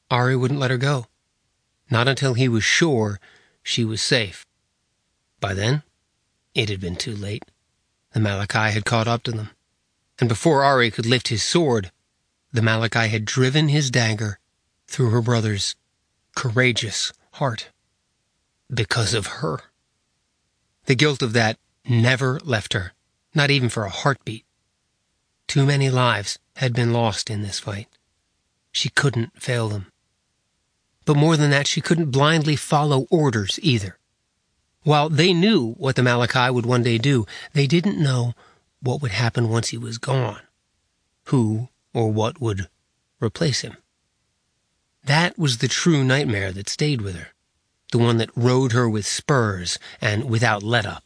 Ari wouldn't let her go. Not until he was sure she was safe. By then, it had been too late. The Malachi had caught up to them. And before Ari could lift his sword, the Malachi had driven his dagger through her brother's courageous heart. Because of her. The guilt of that never left her, not even for a heartbeat. Too many lives had been lost in this fight. She couldn't fail them. But more than that, she couldn't blindly follow orders either. While they knew what the Malachi would one day do, they didn't know what would happen once he was gone. Who or what would replace him. That was the true nightmare that stayed with her. The one that rode her with spurs and without let-up.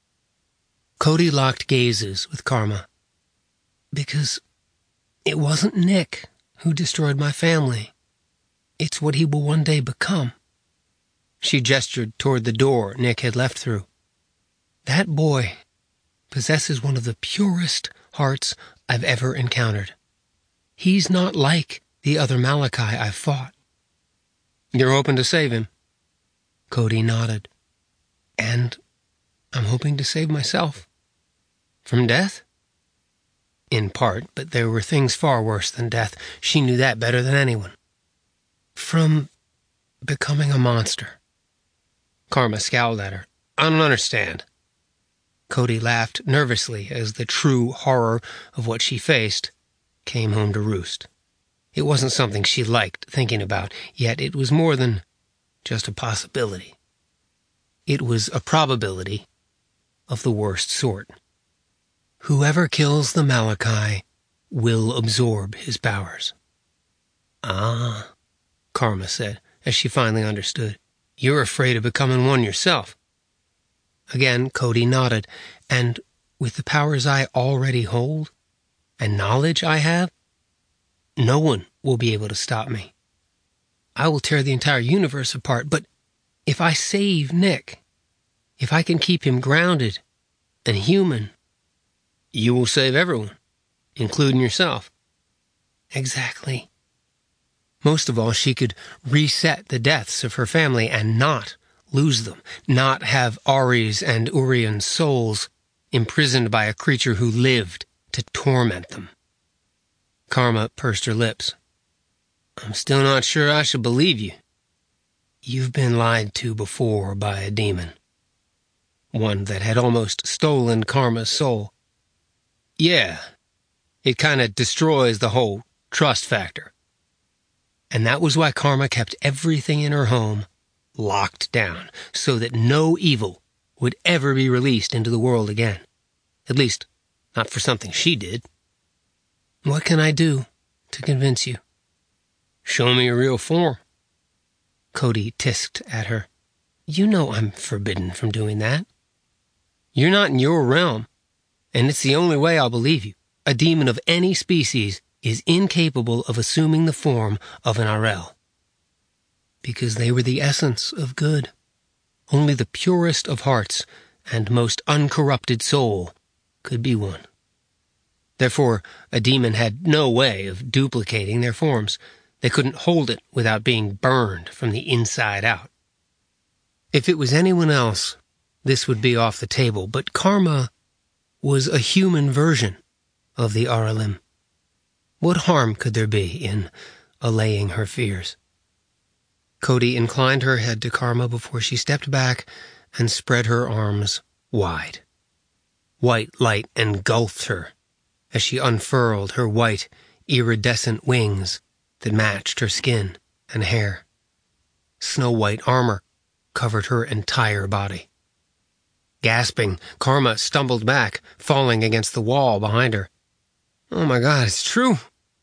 Cody locked gazes with Karma. Because it wasn't Nick who destroyed my family. It's what he will one day become. She gestured toward the door Nick had left through. That boy possesses one of the purest hearts I've ever encountered. He's not like the other Malachi I've fought. You're hoping to save him? Cody nodded. And I'm hoping to save myself. From death? In part, but there were things far worse than death. She knew that better than anyone. From becoming a monster. Karma scowled at her. I don't understand. Cody laughed nervously as the true horror of what she faced came home to roost. It wasn't something she liked thinking about, yet it was more than just a possibility. It was a probability of the worst sort. Whoever kills the Malachi will absorb his powers. Ah, Karma said, as she finally understood. You're afraid of becoming one yourself. Again, Cody nodded. And with the powers I already hold, and knowledge I have, no one will be able to stop me. I will tear the entire universe apart, but if I save Nick, if I can keep him grounded and human, you will save everyone, including yourself. Exactly. Most of all, she could reset the deaths of her family and not lose them, not have Ari's and Urian's souls imprisoned by a creature who lived to torment them. Karma pursed her lips. I'm still not sure I should believe you. You've been lied to before by a demon. One that had almost stolen Karma's soul. Yeah, it kind of destroys the whole trust factor. And that was why Karma kept everything in her home locked down, so that no evil would ever be released into the world again. At least, not for something she did. What can I do to convince you? Show me your real form. Cody tisked at her. You know I'm forbidden from doing that. You're not in your realm, and it's the only way I'll believe you. A demon of any species is incapable of assuming the form of an Arel. Because they were the essence of good. Only the purest of hearts and most uncorrupted soul could be one. Therefore, a demon had no way of duplicating their forms. They couldn't hold it without being burned from the inside out. If it was anyone else, this would be off the table, but Karma was a human version of the Aralim. What harm could there be in allaying her fears? Cody inclined her head to Karma before she stepped back and spread her arms wide. White light engulfed her as she unfurled her white, iridescent wings that matched her skin and hair. Snow-white armor covered her entire body. Gasping, Karma stumbled back, falling against the wall behind her. Oh my God, it's true!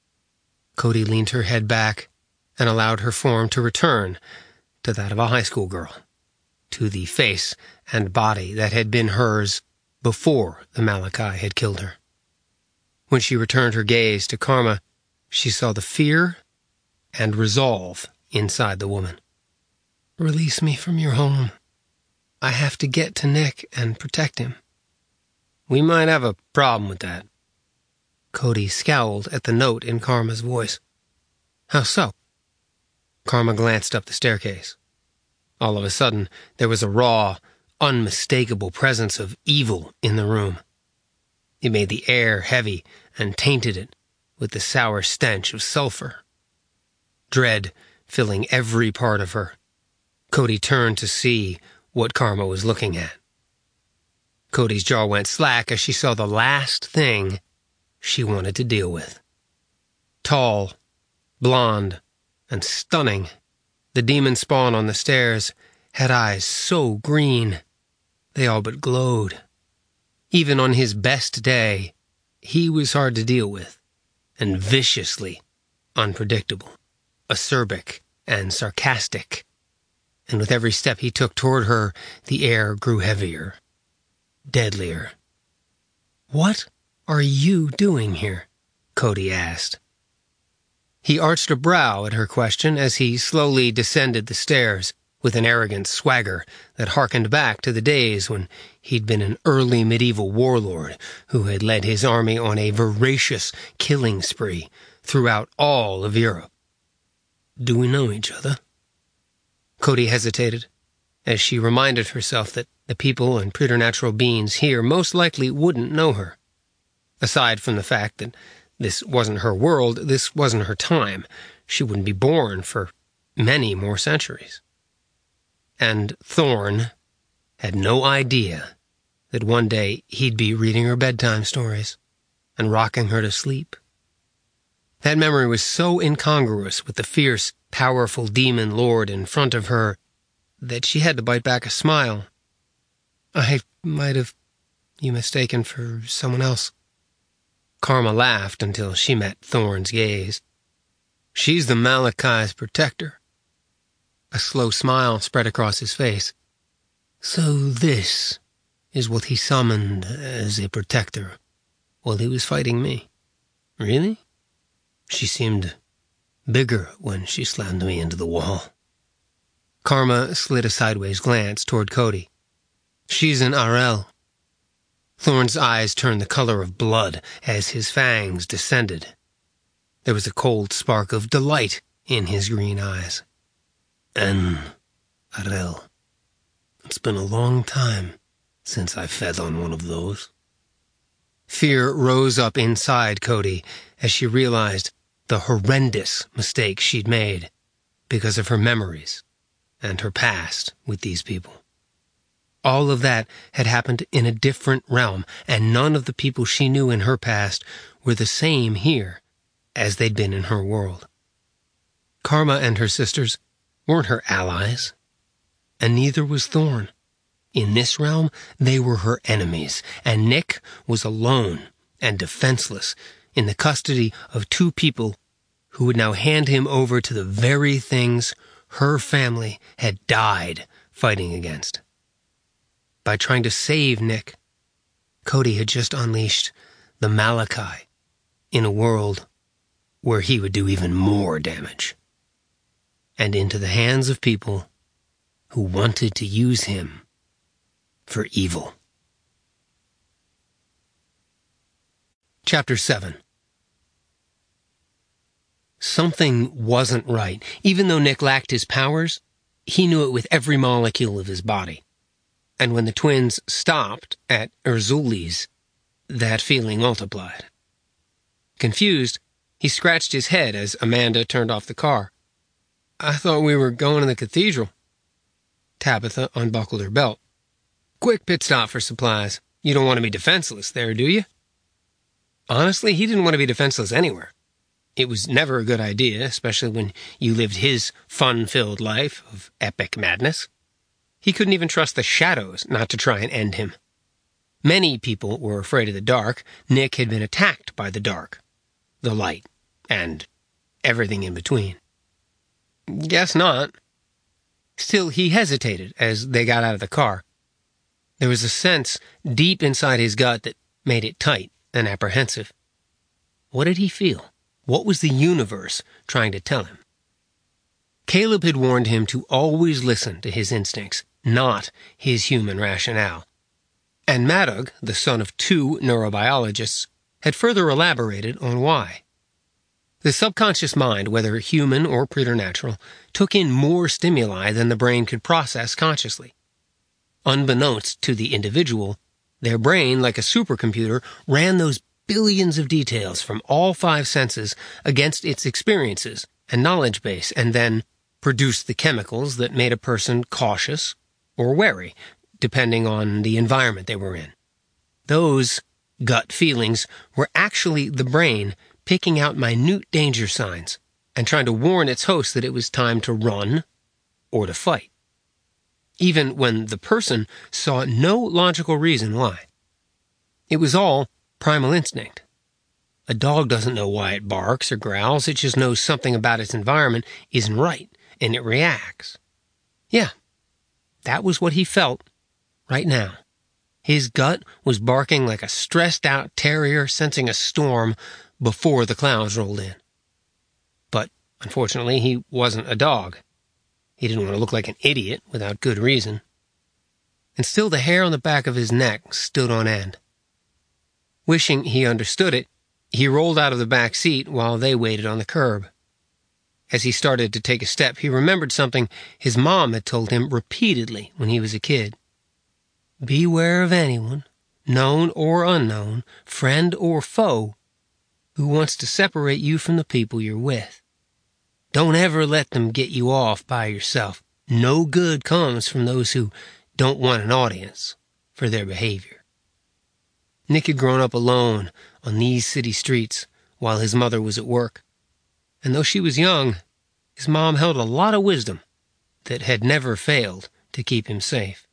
Cody leaned her head back and allowed her form to return to that of a high school girl, to the face and body that had been hers before the Malachi had killed her. When she returned her gaze to Karma, she saw the fear and resolve inside the woman. Release me from your home. I have to get to Nick and protect him. We might have a problem with that. Cody scowled at the note in Karma's voice. How so? Karma glanced up the staircase. All of a sudden, there was a raw, unmistakable presence of evil in the room. It made the air heavy and tainted it with the sour stench of sulfur. Dread filling every part of her, Cody turned to see what Karma was looking at. Cody's jaw went slack as she saw the last thing she wanted to deal with. Tall, blonde, and stunning, the demon spawn on the stairs had eyes so green they all but glowed. Even on his best day, he was hard to deal with, and viciously unpredictable, acerbic and sarcastic. And with every step he took toward her, the air grew heavier, deadlier. "What are you doing here?" Cody asked. He arched a brow at her question as he slowly descended the stairs with an arrogant swagger that harkened back to the days when he'd been an early medieval warlord who had led his army on a voracious killing spree throughout all of Europe. "Do we know each other?" Cody hesitated, as she reminded herself that the people and preternatural beings here most likely wouldn't know her. Aside from the fact that this wasn't her world, this wasn't her time. She wouldn't be born for many more centuries. And Thorn had no idea that one day he'd be reading her bedtime stories and rocking her to sleep. That memory was so incongruous with the fierce, powerful demon lord in front of her that she had to bite back a smile. "I might have you mistaken for someone else." Karma laughed until she met Thorn's gaze. "She's the Malachai's protector." A slow smile spread across his face. "So this is what he summoned as a protector while he was fighting me. Really? She seemed bigger when she slammed me into the wall." Karma slid a sideways glance toward Cody. "She's an Arel." Thorn's eyes turned the color of blood as his fangs descended. There was a cold spark of delight in his green eyes. "An Arel. It's been a long time since I fed on one of those." Fear rose up inside Cody as she realized the horrendous mistake she'd made because of her memories and her past with these people. All of that had happened in a different realm, and none of the people she knew in her past were the same here as they'd been in her world. Karma and her sisters weren't her allies, and neither was Thorn. In this realm, they were her enemies, and Nick was alone and defenseless in the custody of two people who would now hand him over to the very things her family had died fighting against. By trying to save Nick, Cody had just unleashed the Malachi in a world where he would do even more damage, and into the hands of people who wanted to use him for evil. Chapter 7. Something wasn't right. Even though Nick lacked his powers, he knew it with every molecule of his body. And when the twins stopped at Erzuli's, that feeling multiplied. Confused, he scratched his head as Amanda turned off the car. "I thought we were going to the cathedral." Tabitha unbuckled her belt. "Quick pit stop for supplies. You don't want to be defenseless there, do you?" Honestly, he didn't want to be defenseless anywhere. It was never a good idea, especially when you lived his fun-filled life of epic madness. He couldn't even trust the shadows not to try and end him. Many people were afraid of the dark. Nick had been attacked by the dark, the light, and everything in between. Guess not. Still, he hesitated as they got out of the car. There was a sense deep inside his gut that made it tight and apprehensive. What did he feel? What was the universe trying to tell him? Caleb had warned him to always listen to his instincts, not his human rationale. And Madog, the son of 2 neurobiologists, had further elaborated on why. The subconscious mind, whether human or preternatural, took in more stimuli than the brain could process consciously. Unbeknownst to the individual, their brain, like a supercomputer, ran those billions of details from all 5 senses against its experiences and knowledge base, and then produced the chemicals that made a person cautious or wary, depending on the environment they were in. Those gut feelings were actually the brain picking out minute danger signs and trying to warn its host that it was time to run or to fight, even when the person saw no logical reason why. It was all primal instinct. A dog doesn't know why it barks or growls, it just knows something about its environment isn't right, and it reacts. Yeah, that was what he felt right now. His gut was barking like a stressed-out terrier sensing a storm before the clouds rolled in. But, unfortunately, he wasn't a dog. He didn't want to look like an idiot without good reason. And still the hair on the back of his neck stood on end. Wishing he understood it, he rolled out of the back seat while they waited on the curb. As he started to take a step, he remembered something his mom had told him repeatedly when he was a kid. Beware of anyone, known or unknown, friend or foe, who wants to separate you from the people you're with. Don't ever let them get you off by yourself. No good comes from those who don't want an audience for their behavior. Nick had grown up alone on these city streets while his mother was at work. And though she was young, his mom held a lot of wisdom that had never failed to keep him safe.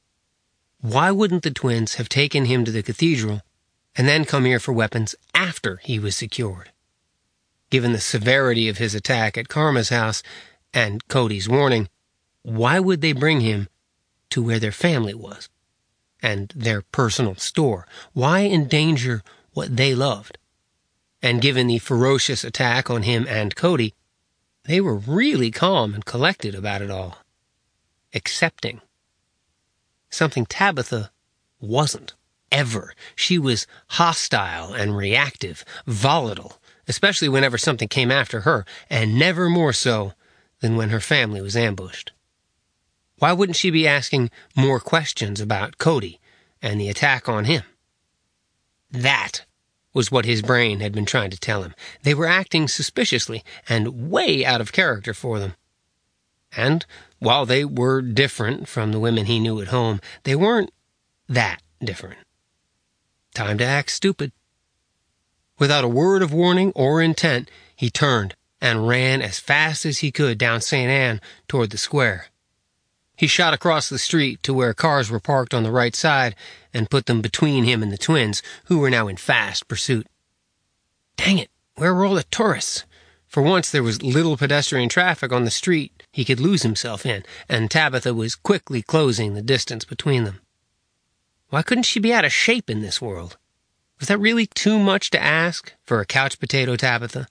Why wouldn't the twins have taken him to the cathedral and then come here for weapons after he was secured? Given the severity of his attack at Karma's house and Cody's warning, why would they bring him to where their family was and their personal store? Why endanger what they loved? And given the ferocious attack on him and Cody, they were really calm and collected about it all. Accepting. Something Tabitha wasn't. Ever. She was hostile and reactive, volatile, especially whenever something came after her, and never more so than when her family was ambushed. Why wouldn't she be asking more questions about Cody and the attack on him? That was what his brain had been trying to tell him. They were acting suspiciously and way out of character for them. And while they were different from the women he knew at home, they weren't that different. Time to act stupid. Without a word of warning or intent, he turned and ran as fast as he could down St. Anne toward the square. He shot across the street to where cars were parked on the right side and put them between him and the twins, who were now in fast pursuit. Dang it, where were all the tourists? For once there was little pedestrian traffic on the street he could lose himself in, and Tabitha was quickly closing the distance between them. Why couldn't she be out of shape in this world? Was that really too much to ask for a couch potato Tabitha?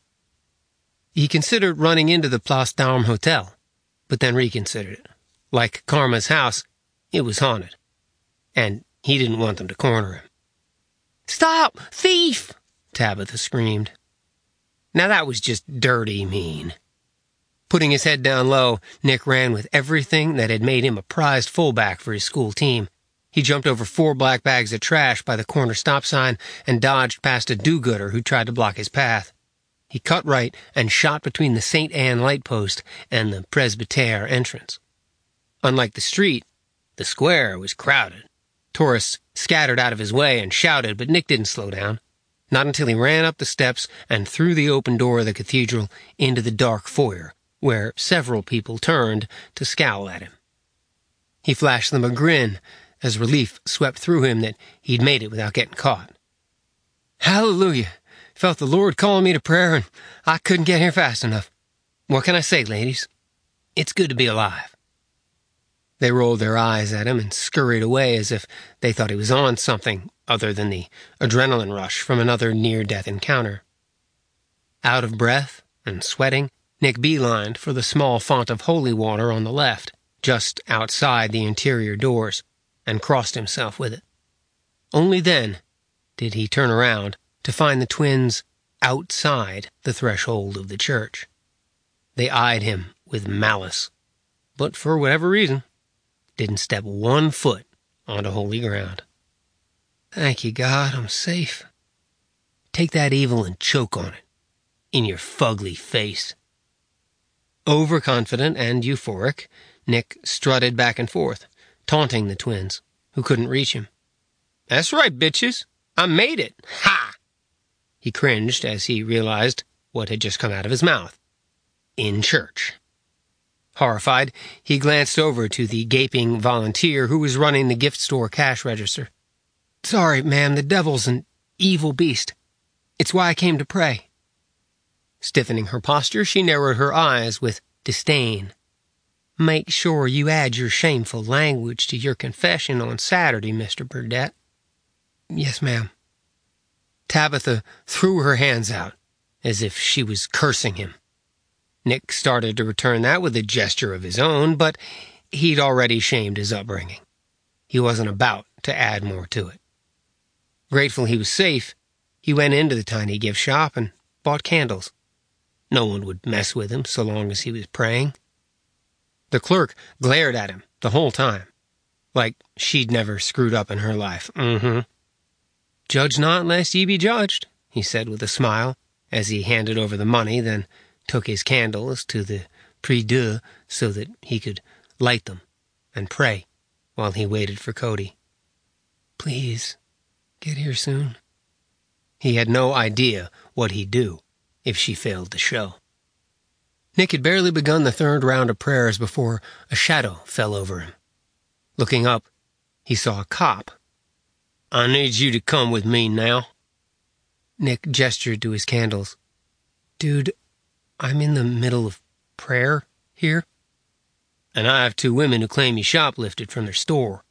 He considered running into the Place d'Armes Hotel, but then reconsidered it. Like Karma's house, it was haunted, and he didn't want them to corner him. "Stop! Thief!" Tabitha screamed. Now that was just dirty mean. Putting his head down low, Nick ran with everything that had made him a prized fullback for his school team. He jumped over 4 black bags of trash by the corner stop sign and dodged past a do-gooder who tried to block his path. He cut right and shot between the St. Anne light post and the Presbytère entrance. Unlike the street, the square was crowded. Tourists scattered out of his way and shouted, but Nick didn't slow down. Not until he ran up the steps and through the open door of the cathedral into the dark foyer, where several people turned to scowl at him. He flashed them a grin as relief swept through him that he'd made it without getting caught. "Hallelujah! Felt the Lord calling me to prayer, and I couldn't get here fast enough. What can I say, ladies? It's good to be alive." They rolled their eyes at him and scurried away as if they thought he was on something other than the adrenaline rush from another near-death encounter. Out of breath and sweating, Nick beelined for the small font of holy water on the left, just outside the interior doors, and crossed himself with it. Only then did he turn around to find the twins outside the threshold of the church. They eyed him with malice, but for whatever reason, didn't step 1 foot onto holy ground. Thank you, God, I'm safe. Take that evil and choke on it, in your fugly face. Overconfident and euphoric, Nick strutted back and forth, taunting the twins, who couldn't reach him. That's right, bitches. I made it. Ha! He cringed as he realized what had just come out of his mouth. In church. Horrified, he glanced over to the gaping volunteer who was running the gift store cash register. Sorry, ma'am, the devil's an evil beast. It's why I came to pray. Stiffening her posture, she narrowed her eyes with disdain. Make sure you add your shameful language to your confession on Saturday, Mr. Burdett. Yes, ma'am. Tabitha threw her hands out, as if she was cursing him. Nick started to return that with a gesture of his own, but he'd already shamed his upbringing. He wasn't about to add more to it. Grateful he was safe, he went into the tiny gift shop and bought candles. No one would mess with him so long as he was praying. The clerk glared at him the whole time, like she'd never screwed up in her life. Judge not lest ye be judged, he said with a smile, as he handed over the money, then took his candles to the prie-dieu so that he could light them and pray while he waited for Cody. Please, get here soon. He had no idea what he'd do if she failed to show. Nick had barely begun the 3rd round of prayers before a shadow fell over him. Looking up, he saw a cop. I need you to come with me now. Nick gestured to his candles. Dude, I'm in the middle of prayer here. And I have 2 women who claim you shoplifted from their store.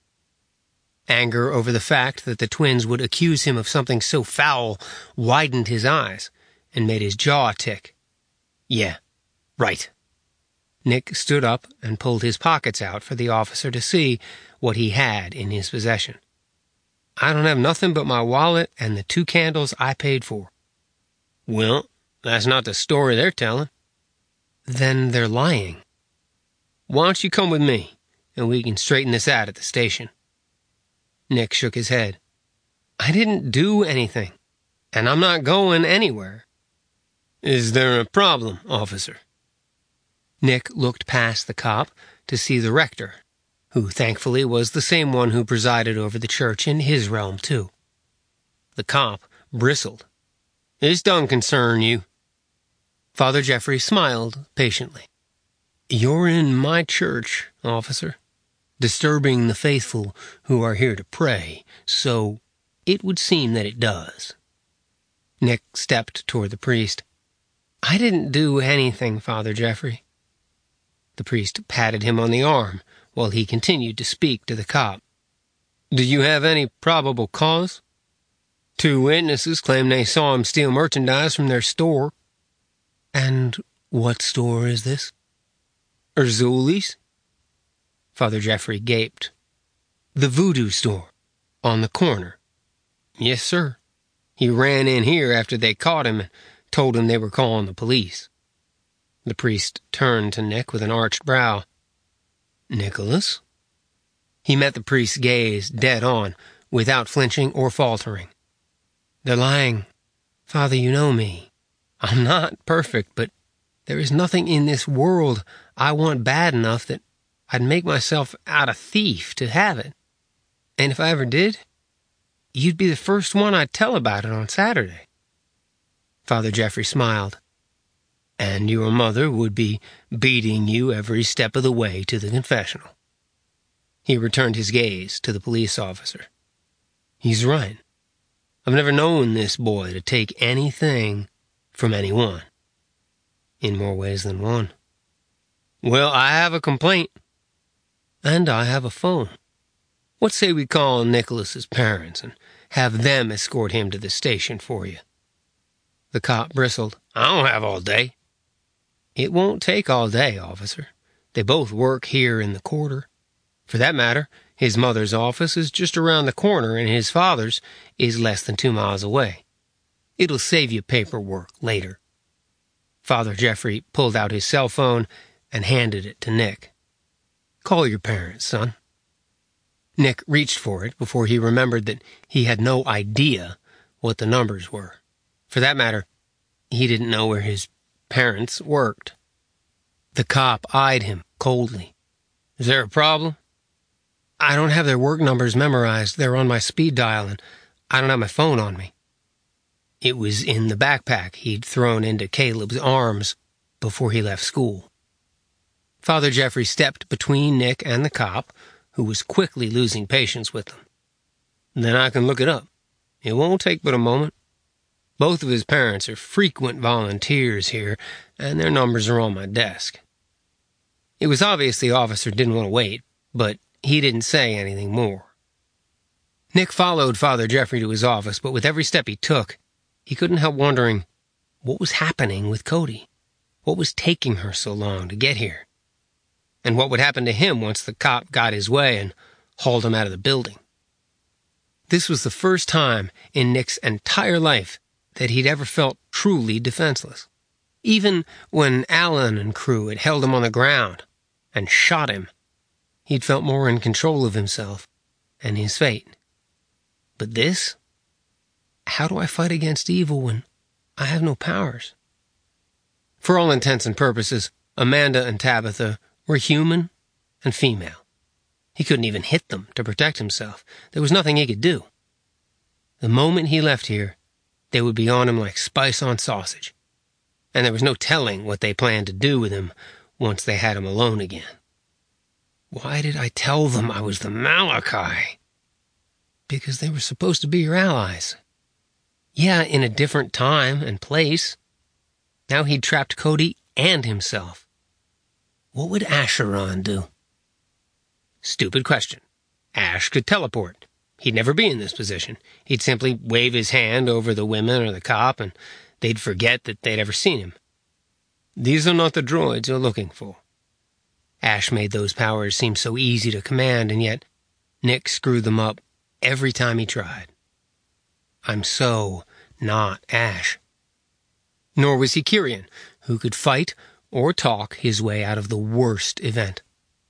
Anger over the fact that the twins would accuse him of something so foul widened his eyes and made his jaw tick. Yeah, right. Nick stood up and pulled his pockets out for the officer to see what he had in his possession. I don't have nothing but my wallet and the 2 candles I paid for. Well, that's not the story they're telling. Then they're lying. Why don't you come with me, and we can straighten this out at the station? Nick shook his head. I didn't do anything, and I'm not going anywhere. Is there a problem, officer? Nick looked past the cop to see the rector, who thankfully was the same one who presided over the church in his realm, too. The cop bristled. This don't concern you. Father Jeffrey smiled patiently. You're in my church, officer, disturbing the faithful who are here to pray, so it would seem that it does. Nick stepped toward the priest. I didn't do anything, Father Jeffrey. The priest patted him on the arm while he continued to speak to the cop. Do you have any probable cause? 2 witnesses claim they saw him steal merchandise from their store. And what store is this? Erzuli's? Father Jeffrey gaped. The voodoo store, on the corner. Yes, sir. He ran in here after they caught him and told him they were calling the police. The priest turned to Nick with an arched brow. Nicholas? He met the priest's gaze dead on, without flinching or faltering. They're lying. Father, you know me. I'm not perfect, but there is nothing in this world I want bad enough that I'd make myself out a thief to have it. And if I ever did, you'd be the first one I'd tell about it on Saturday. Father Jeffrey smiled. And your mother would be beating you every step of the way to the confessional. He returned his gaze to the police officer. He's right. I've never known this boy to take anything from anyone. In more ways than one. Well, I have a complaint. And I have a phone. What say we call Nicholas's parents and have them escort him to the station for you? The cop bristled. I don't have all day. It won't take all day, officer. They both work here in the quarter. For that matter, his mother's office is just around the corner and his father's is less than 2 miles away. It'll save you paperwork later. Father Jeffrey pulled out his cell phone and handed it to Nick. Call your parents, son. Nick reached for it before he remembered that he had no idea what the numbers were. For that matter, he didn't know where his parents worked. The cop eyed him coldly. Is there a problem? I don't have their work numbers memorized. They're on my speed dial, and I don't have my phone on me. It was in the backpack he'd thrown into Caleb's arms before he left school. Father Jeffrey stepped between Nick and the cop, who was quickly losing patience with them. Then I can look it up. It won't take but a moment. Both of his parents are frequent volunteers here, and their numbers are on my desk. It was obvious the officer didn't want to wait, but he didn't say anything more. Nick followed Father Jeffrey to his office, but with every step he took, he couldn't help wondering what was happening with Cody. What was taking her so long to get here? And what would happen to him once the cop got his way and hauled him out of the building? This was the first time in Nick's entire life that he'd ever felt truly defenseless. Even when Allen and crew had held him on the ground and shot him, he'd felt more in control of himself and his fate. But this? How do I fight against evil when I have no powers? For all intents and purposes, Amanda and Tabitha were human and female. He couldn't even hit them to protect himself. There was nothing he could do. The moment he left here, they would be on him like spice on sausage. And there was no telling what they planned to do with him once they had him alone again. Why did I tell them I was the Malachi? Because they were supposed to be your allies. Yeah, in a different time and place. Now he'd trapped Cody and himself. What would Acheron do? Stupid question. Ash could teleport. He'd never be in this position. He'd simply wave his hand over the women or the cop, and they'd forget that they'd ever seen him. These are not the droids you're looking for. Ash made those powers seem so easy to command, and yet Nick screwed them up every time he tried. I'm so not Ash. Nor was he Kyrian, who could fight or talk his way out of the worst event.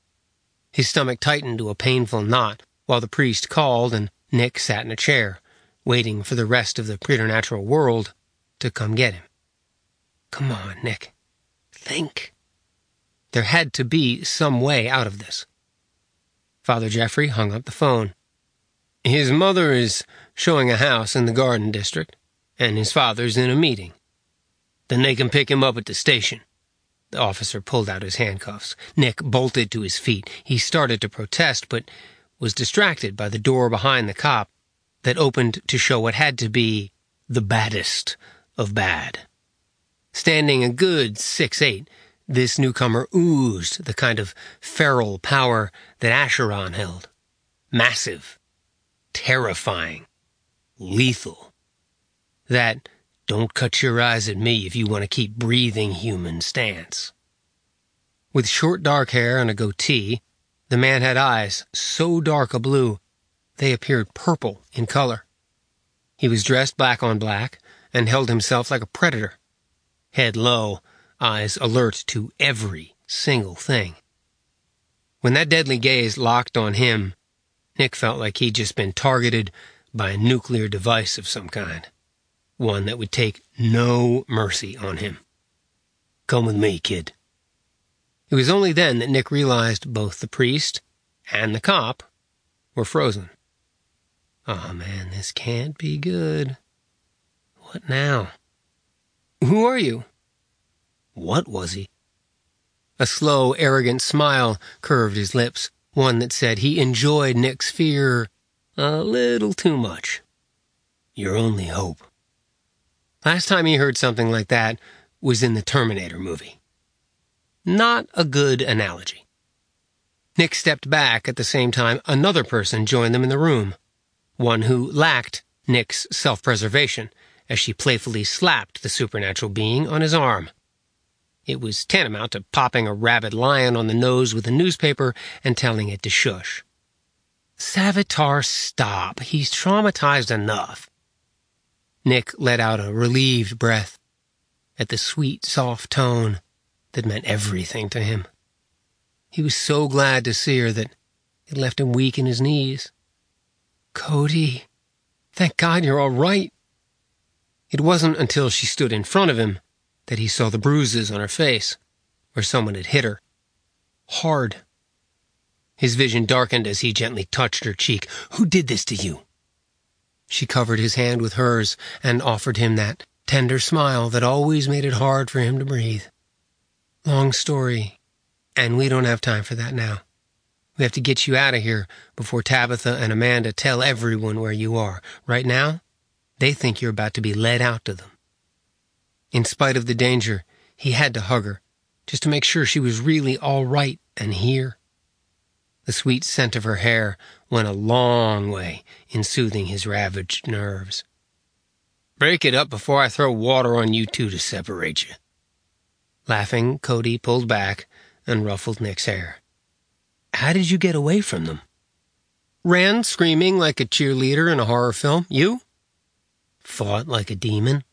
His stomach tightened to a painful knot while the priest called and Nick sat in a chair, waiting for the rest of the preternatural world to come get him. Come on, Nick. Think. There had to be some way out of this. Father Jeffrey hung up the phone. His mother is showing a house in the Garden District, and his father's in a meeting. Then they can pick him up at the station. The officer pulled out his handcuffs. Nick bolted to his feet. He started to protest, but was distracted by the door behind the cop that opened to show what had to be the baddest of bad. Standing a good 6'8", this newcomer oozed the kind of feral power that Acheron held. Massive, terrifying, lethal. That don't cut your eyes at me if you want to keep breathing human stance. With short dark hair and a goatee, the man had eyes so dark a blue they appeared purple in color. He was dressed black on black and held himself like a predator. Head low, eyes alert to every single thing. When that deadly gaze locked on him, Nick felt like he'd just been targeted by a nuclear device of some kind. One that would take no mercy on him. Come with me, kid. It was only then that Nick realized both the priest and the cop were frozen. Oh man, this can't be good. What now? Who are you? What was he? A slow, arrogant smile curved his lips, one that said he enjoyed Nick's fear a little too much. Your only hope. Last time he heard something like that was in the Terminator movie. Not a good analogy. Nick stepped back at the same time another person joined them in the room, one who lacked Nick's self-preservation as she playfully slapped the supernatural being on his arm. It was tantamount to popping a rabid lion on the nose with a newspaper and telling it to shush. Savitar, stop. He's traumatized enough. Nick let out a relieved breath at the sweet, soft tone that meant everything to him. He was so glad to see her that it left him weak in his knees. "Cody, thank God you're all right." It wasn't until she stood in front of him that he saw the bruises on her face, where someone had hit her. Hard. His vision darkened as he gently touched her cheek. "Who did this to you?" She covered his hand with hers and offered him that tender smile that always made it hard for him to breathe. "Long story, and we don't have time for that now. We have to get you out of here before Tabitha and Amanda tell everyone where you are. Right now, they think you're about to be led out to them." In spite of the danger, he had to hug her, just to make sure she was really all right and here. The sweet scent of her hair went a long way in soothing his ravaged nerves. "Break it up before I throw water on you two to separate you." Laughing, Cody pulled back and ruffled Nick's hair. "How did you get away from them?" "Ran screaming like a cheerleader in a horror film. You?" "Fought like a demon."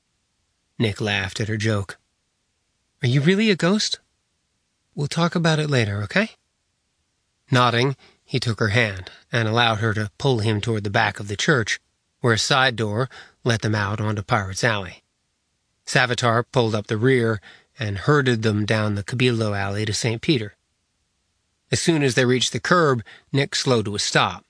Nick laughed at her joke. "Are you really a ghost? We'll talk about it later, okay?" Nodding, he took her hand and allowed her to pull him toward the back of the church, where a side door let them out onto Pirate's Alley. Savitar pulled up the rear and herded them down the Cabildo Alley to St. Peter. As soon as they reached the curb, Nick slowed to a stop.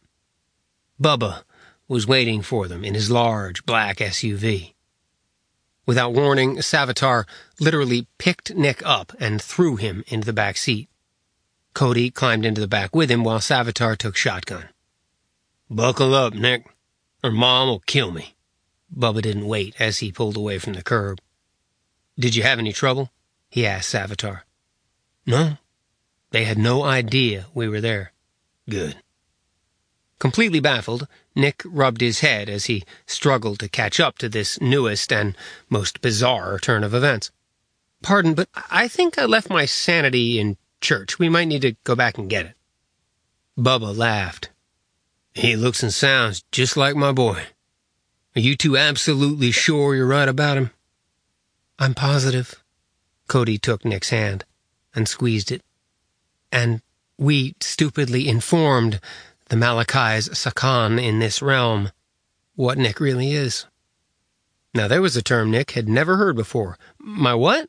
Bubba was waiting for them in his large black SUV. Without warning, Savitar literally picked Nick up and threw him into the back seat. Cody climbed into the back with him while Savitar took shotgun. "Buckle up, Nick, or Mom will kill me." Bubba didn't wait as he pulled away from the curb. "Did you have any trouble?" he asked Savitar. "No. They had no idea we were there." "Good." Completely baffled, Nick rubbed his head as he struggled to catch up to this newest and most bizarre turn of events. "Pardon, but I think I left my sanity in church. We might need to go back and get it." Bubba laughed. "He looks and sounds just like my boy. Are you two absolutely sure you're right about him?" "I'm positive." Cody took Nick's hand and squeezed it. "And we stupidly informed the Malakai's Sakan in this realm what Nick really is." Now there was a term Nick had never heard before. "My what?"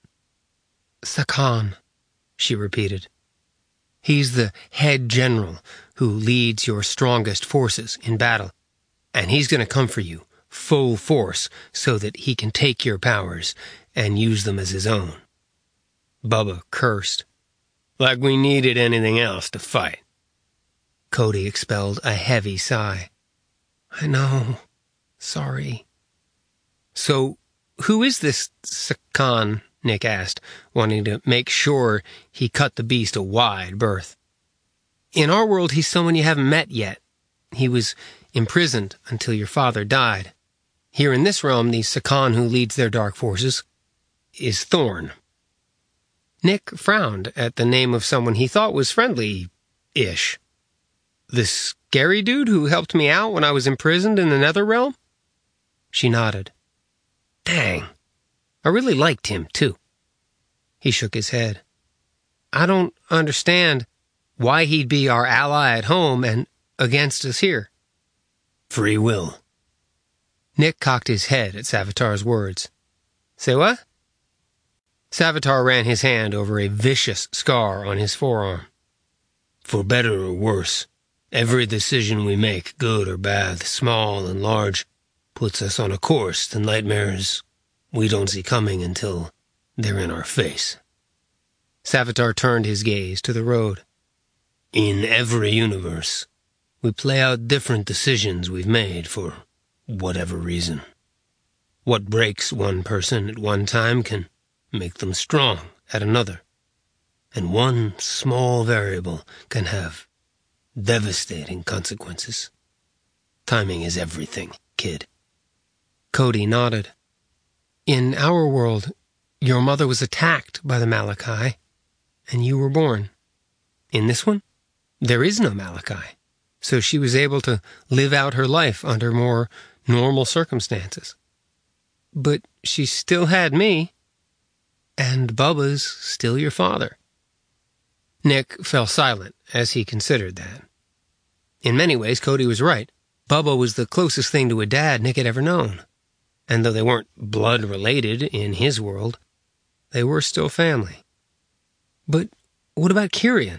"Sakan," she repeated. "He's the head general who leads your strongest forces in battle, and he's going to come for you, full force, so that he can take your powers and use them as his own." Bubba cursed. "Like we needed anything else to fight." Cody expelled a heavy sigh. "I know. Sorry." "So, who is this Sakan?" Nick asked, wanting to make sure he cut the beast a wide berth. "In our world, he's someone you haven't met yet. He was imprisoned until your father died. Here in this realm, the Sakan who leads their dark forces is Thorn." Nick frowned at the name of someone he thought was friendly-ish. "The scary dude who helped me out when I was imprisoned in the Nether Realm?" She nodded. "Dang. I really liked him, too." He shook his head. "I don't understand why he'd be our ally at home and against us here." "Free will." Nick cocked his head at Savitar's words. "Say what?" Savitar ran his hand over a vicious scar on his forearm. "For better or worse, every decision we make, good or bad, small and large, puts us on a course to nightmares we don't see coming until they're in our face." Savitar turned his gaze to the road. "In every universe, we play out different decisions we've made for whatever reason. What breaks one person at one time can make them strong at another. And one small variable can have devastating consequences. Timing is everything, kid." Cody nodded. "In our world, your mother was attacked by the Malachi, and you were born. In this one, there is no Malachi, so she was able to live out her life under more normal circumstances." But she still had me. And Bubba's still your father." Nick fell silent as he considered that. In many ways, Cody was right. Bubba was the closest thing to a dad Nick had ever known. And though they weren't blood-related in his world, they were still family. But what about Kirian?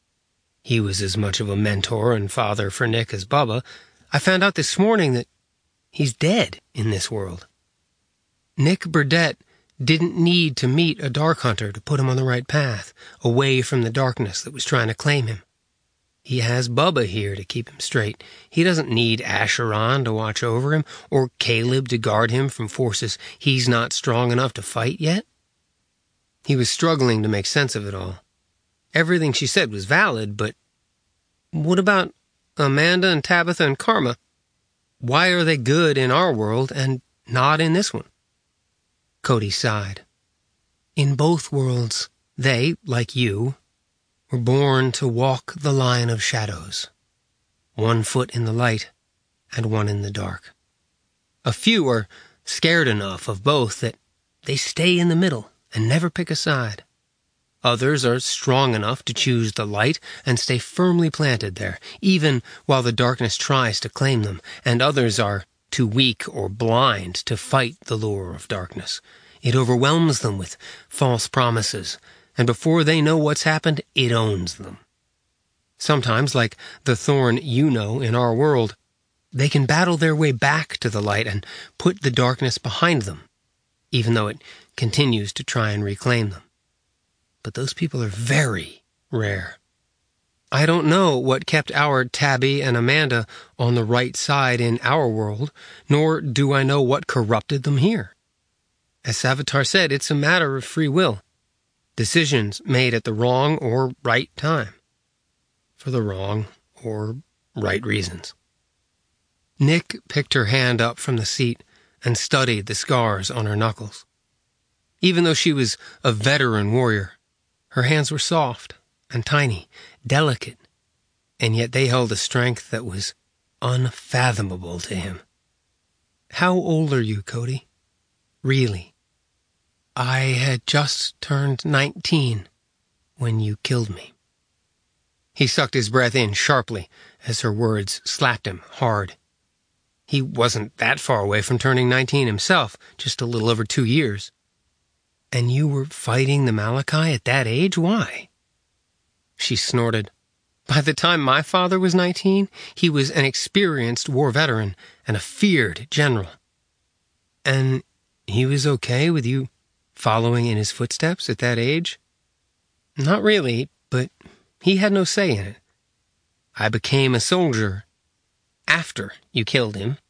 He was as much of a mentor and father for Nick as Bubba. I found out this morning that he's dead in this world. Nick Burdett didn't need to meet a Dark Hunter to put him on the right path, away from the darkness that was trying to claim him. He has Bubba here to keep him straight. He doesn't need Acheron to watch over him, or Caleb to guard him from forces he's not strong enough to fight yet. He was struggling to make sense of it all. Everything she said was valid, but what about Amanda and Tabitha and Karma? Why are they good in our world and not in this one? Cody sighed. In both worlds, they, like you, were born to walk the line of shadows, one foot in the light and one in the dark. A few are scared enough of both that they stay in the middle and never pick a side. Others are strong enough to choose the light and stay firmly planted there, even while the darkness tries to claim them, and others are too weak or blind to fight the lure of darkness. It overwhelms them with false promises, and before they know what's happened, it owns them. Sometimes, like the thorn you know in our world, they can battle their way back to the light and put the darkness behind them, even though it continues to try and reclaim them. But those people are very rare. I don't know what kept our Tabby and Amanda on the right side in our world, nor do I know what corrupted them here. As Savitar said, it's a matter of free will. Decisions made at the wrong or right time. For the wrong or right reasons. Nick picked her hand up from the seat and studied the scars on her knuckles. Even though she was a veteran warrior, her hands were soft and tiny, delicate, and yet they held a strength that was unfathomable to him. How old are you, Cody? Really? I had just turned 19 when you killed me. He sucked his breath in sharply as her words slapped him hard. He wasn't that far away from turning 19 himself, just a little over 2 years. And you were fighting the Malachi at that age? Why? She snorted. By the time my father was 19, he was an experienced war veteran and a feared general. And he was okay with you following in his footsteps at that age? Not really, but he had no say in it. I became a soldier after you killed him.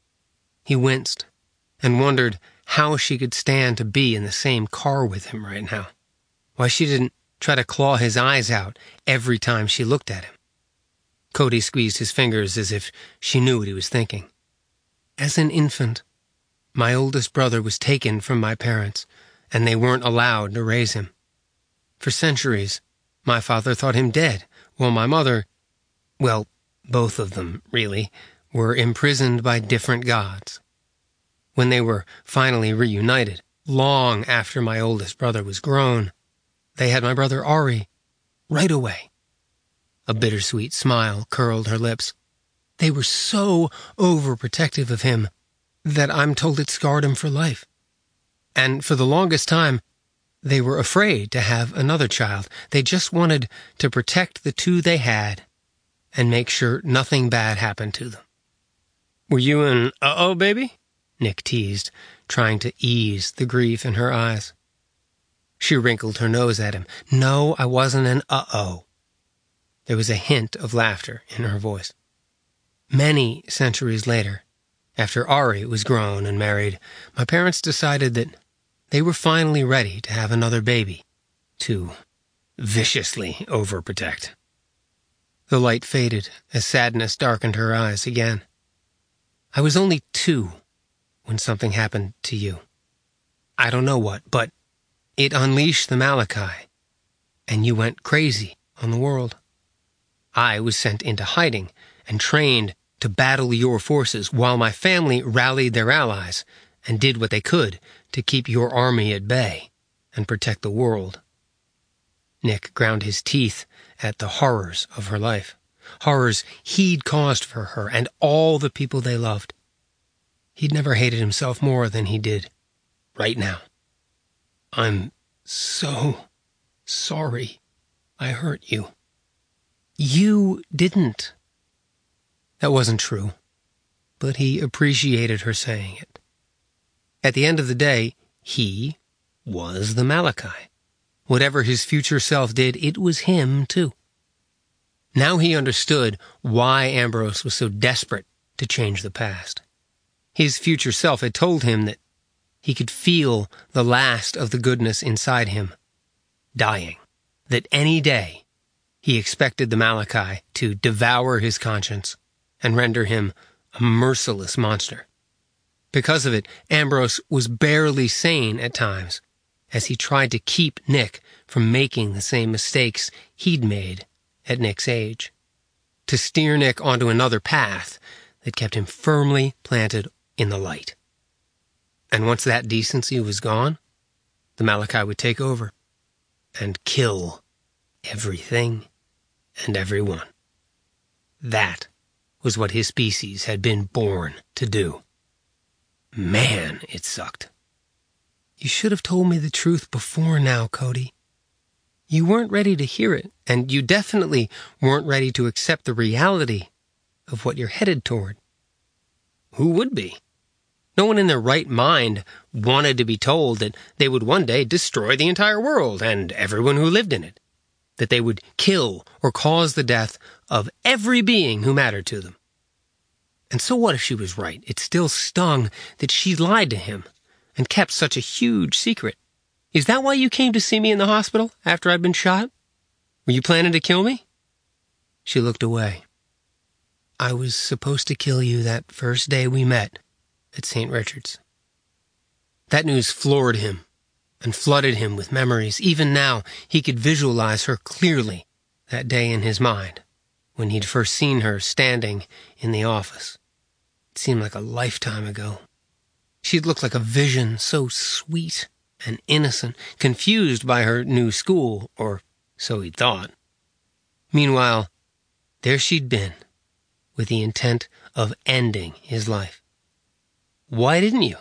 He winced and wondered how she could stand to be in the same car with him right now. Why she didn't try to claw his eyes out every time she looked at him. Cody squeezed his fingers as if she knew what he was thinking. As an infant, my oldest brother was taken from my parents, and they weren't allowed to raise him. For centuries, my father thought him dead, while my mother, well, both of them, really, were imprisoned by different gods. When they were finally reunited, long after my oldest brother was grown, they had my brother Ari right away. A bittersweet smile curled her lips. They were so overprotective of him that I'm told it scarred him for life. And for the longest time, they were afraid to have another child. They just wanted to protect the two they had and make sure nothing bad happened to them. Were you an uh-oh baby? Nick teased, trying to ease the grief in her eyes. She wrinkled her nose at him. No, I wasn't an uh-oh. There was a hint of laughter in her voice. Many centuries later, after Ari was grown and married, my parents decided that they were finally ready to have another baby, to viciously overprotect. The light faded as sadness darkened her eyes again. I was only 2 when something happened to you. I don't know what, but it unleashed the Malachi, and you went crazy on the world. I was sent into hiding and trained to battle your forces while my family rallied their allies and did what they could to keep your army at bay and protect the world. Nick ground his teeth at the horrors of her life, horrors he'd caused for her and all the people they loved. He'd never hated himself more than he did right now. I'm so sorry I hurt you. You didn't. That wasn't true, but he appreciated her saying it. At the end of the day, he was the Malachi. Whatever his future self did, it was him, too. Now he understood why Ambrose was so desperate to change the past. His future self had told him that he could feel the last of the goodness inside him dying, that any day he expected the Malachi to devour his conscience and render him a merciless monster. Because of it, Ambrose was barely sane at times, as he tried to keep Nick from making the same mistakes he'd made at Nick's age, to steer Nick onto another path that kept him firmly planted in the light. And once that decency was gone, the Malachi would take over and kill everything and everyone. That was what his species had been born to do. Man, it sucked. You should have told me the truth before now, Cody. You weren't ready to hear it, and you definitely weren't ready to accept the reality of what you're headed toward. Who would be? No one in their right mind wanted to be told that they would one day destroy the entire world and everyone who lived in it, that they would kill or cause the death of every being who mattered to them. And so what if she was right? It still stung that she lied to him and kept such a huge secret. Is that why you came to see me in the hospital after I'd been shot? Were you planning to kill me? She looked away. I was supposed to kill you that first day we met at St. Richard's. That news floored him and flooded him with memories. Even now, he could visualize her clearly that day in his mind, when he'd first seen her standing in the office. It seemed like a lifetime ago. She'd looked like a vision, so sweet and innocent, confused by her new school, or so he thought. Meanwhile, there she'd been, with the intent of ending his life. Why didn't you?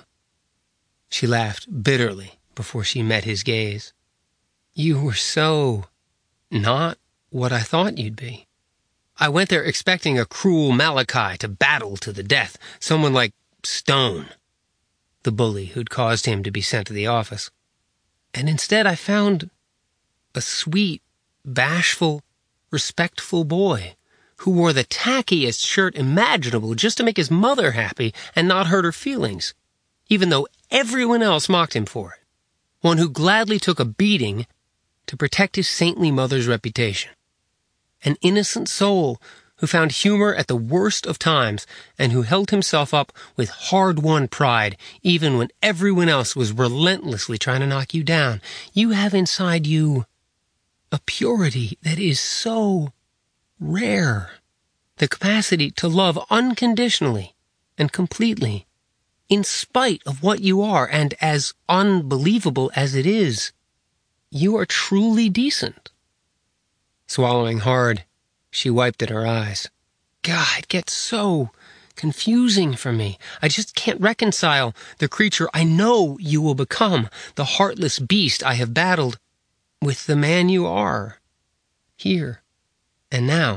She laughed bitterly before she met his gaze. You were so not what I thought you'd be. I went there expecting a cruel Malachi to battle to the death, someone like Stone, the bully who'd caused him to be sent to the office. And instead I found a sweet, bashful, respectful boy who wore the tackiest shirt imaginable just to make his mother happy and not hurt her feelings, even though everyone else mocked him for it. One who gladly took a beating to protect his saintly mother's reputation. An innocent soul who found humor at the worst of times and who held himself up with hard-won pride even when everyone else was relentlessly trying to knock you down. You have inside you a purity that is so rare. The capacity to love unconditionally and completely, in spite of what you are, and as unbelievable as it is, you are truly decent. Swallowing hard, she wiped at her eyes. God, it gets so confusing for me. I just can't reconcile the creature I know you will become, the heartless beast I have battled, with the man you are, here and now.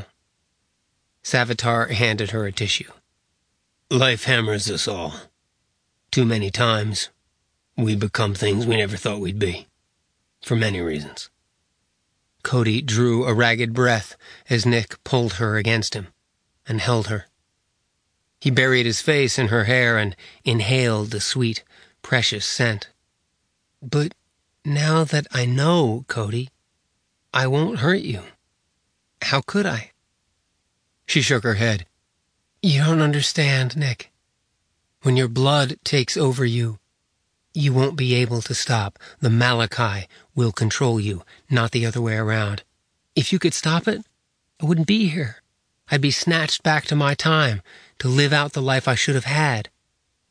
Savitar handed her a tissue. Life hammers us all. Too many times, we become things we never thought we'd be. For many reasons. Cody drew a ragged breath as Nick pulled her against him and held her. He buried his face in her hair and inhaled the sweet, precious scent. But now that I know, Cody, I won't hurt you. How could I? She shook her head. You don't understand, Nick. When your blood takes over you, you won't be able to stop. The Malachi will control you, not the other way around. If you could stop it, I wouldn't be here. I'd be snatched back to my time, to live out the life I should have had.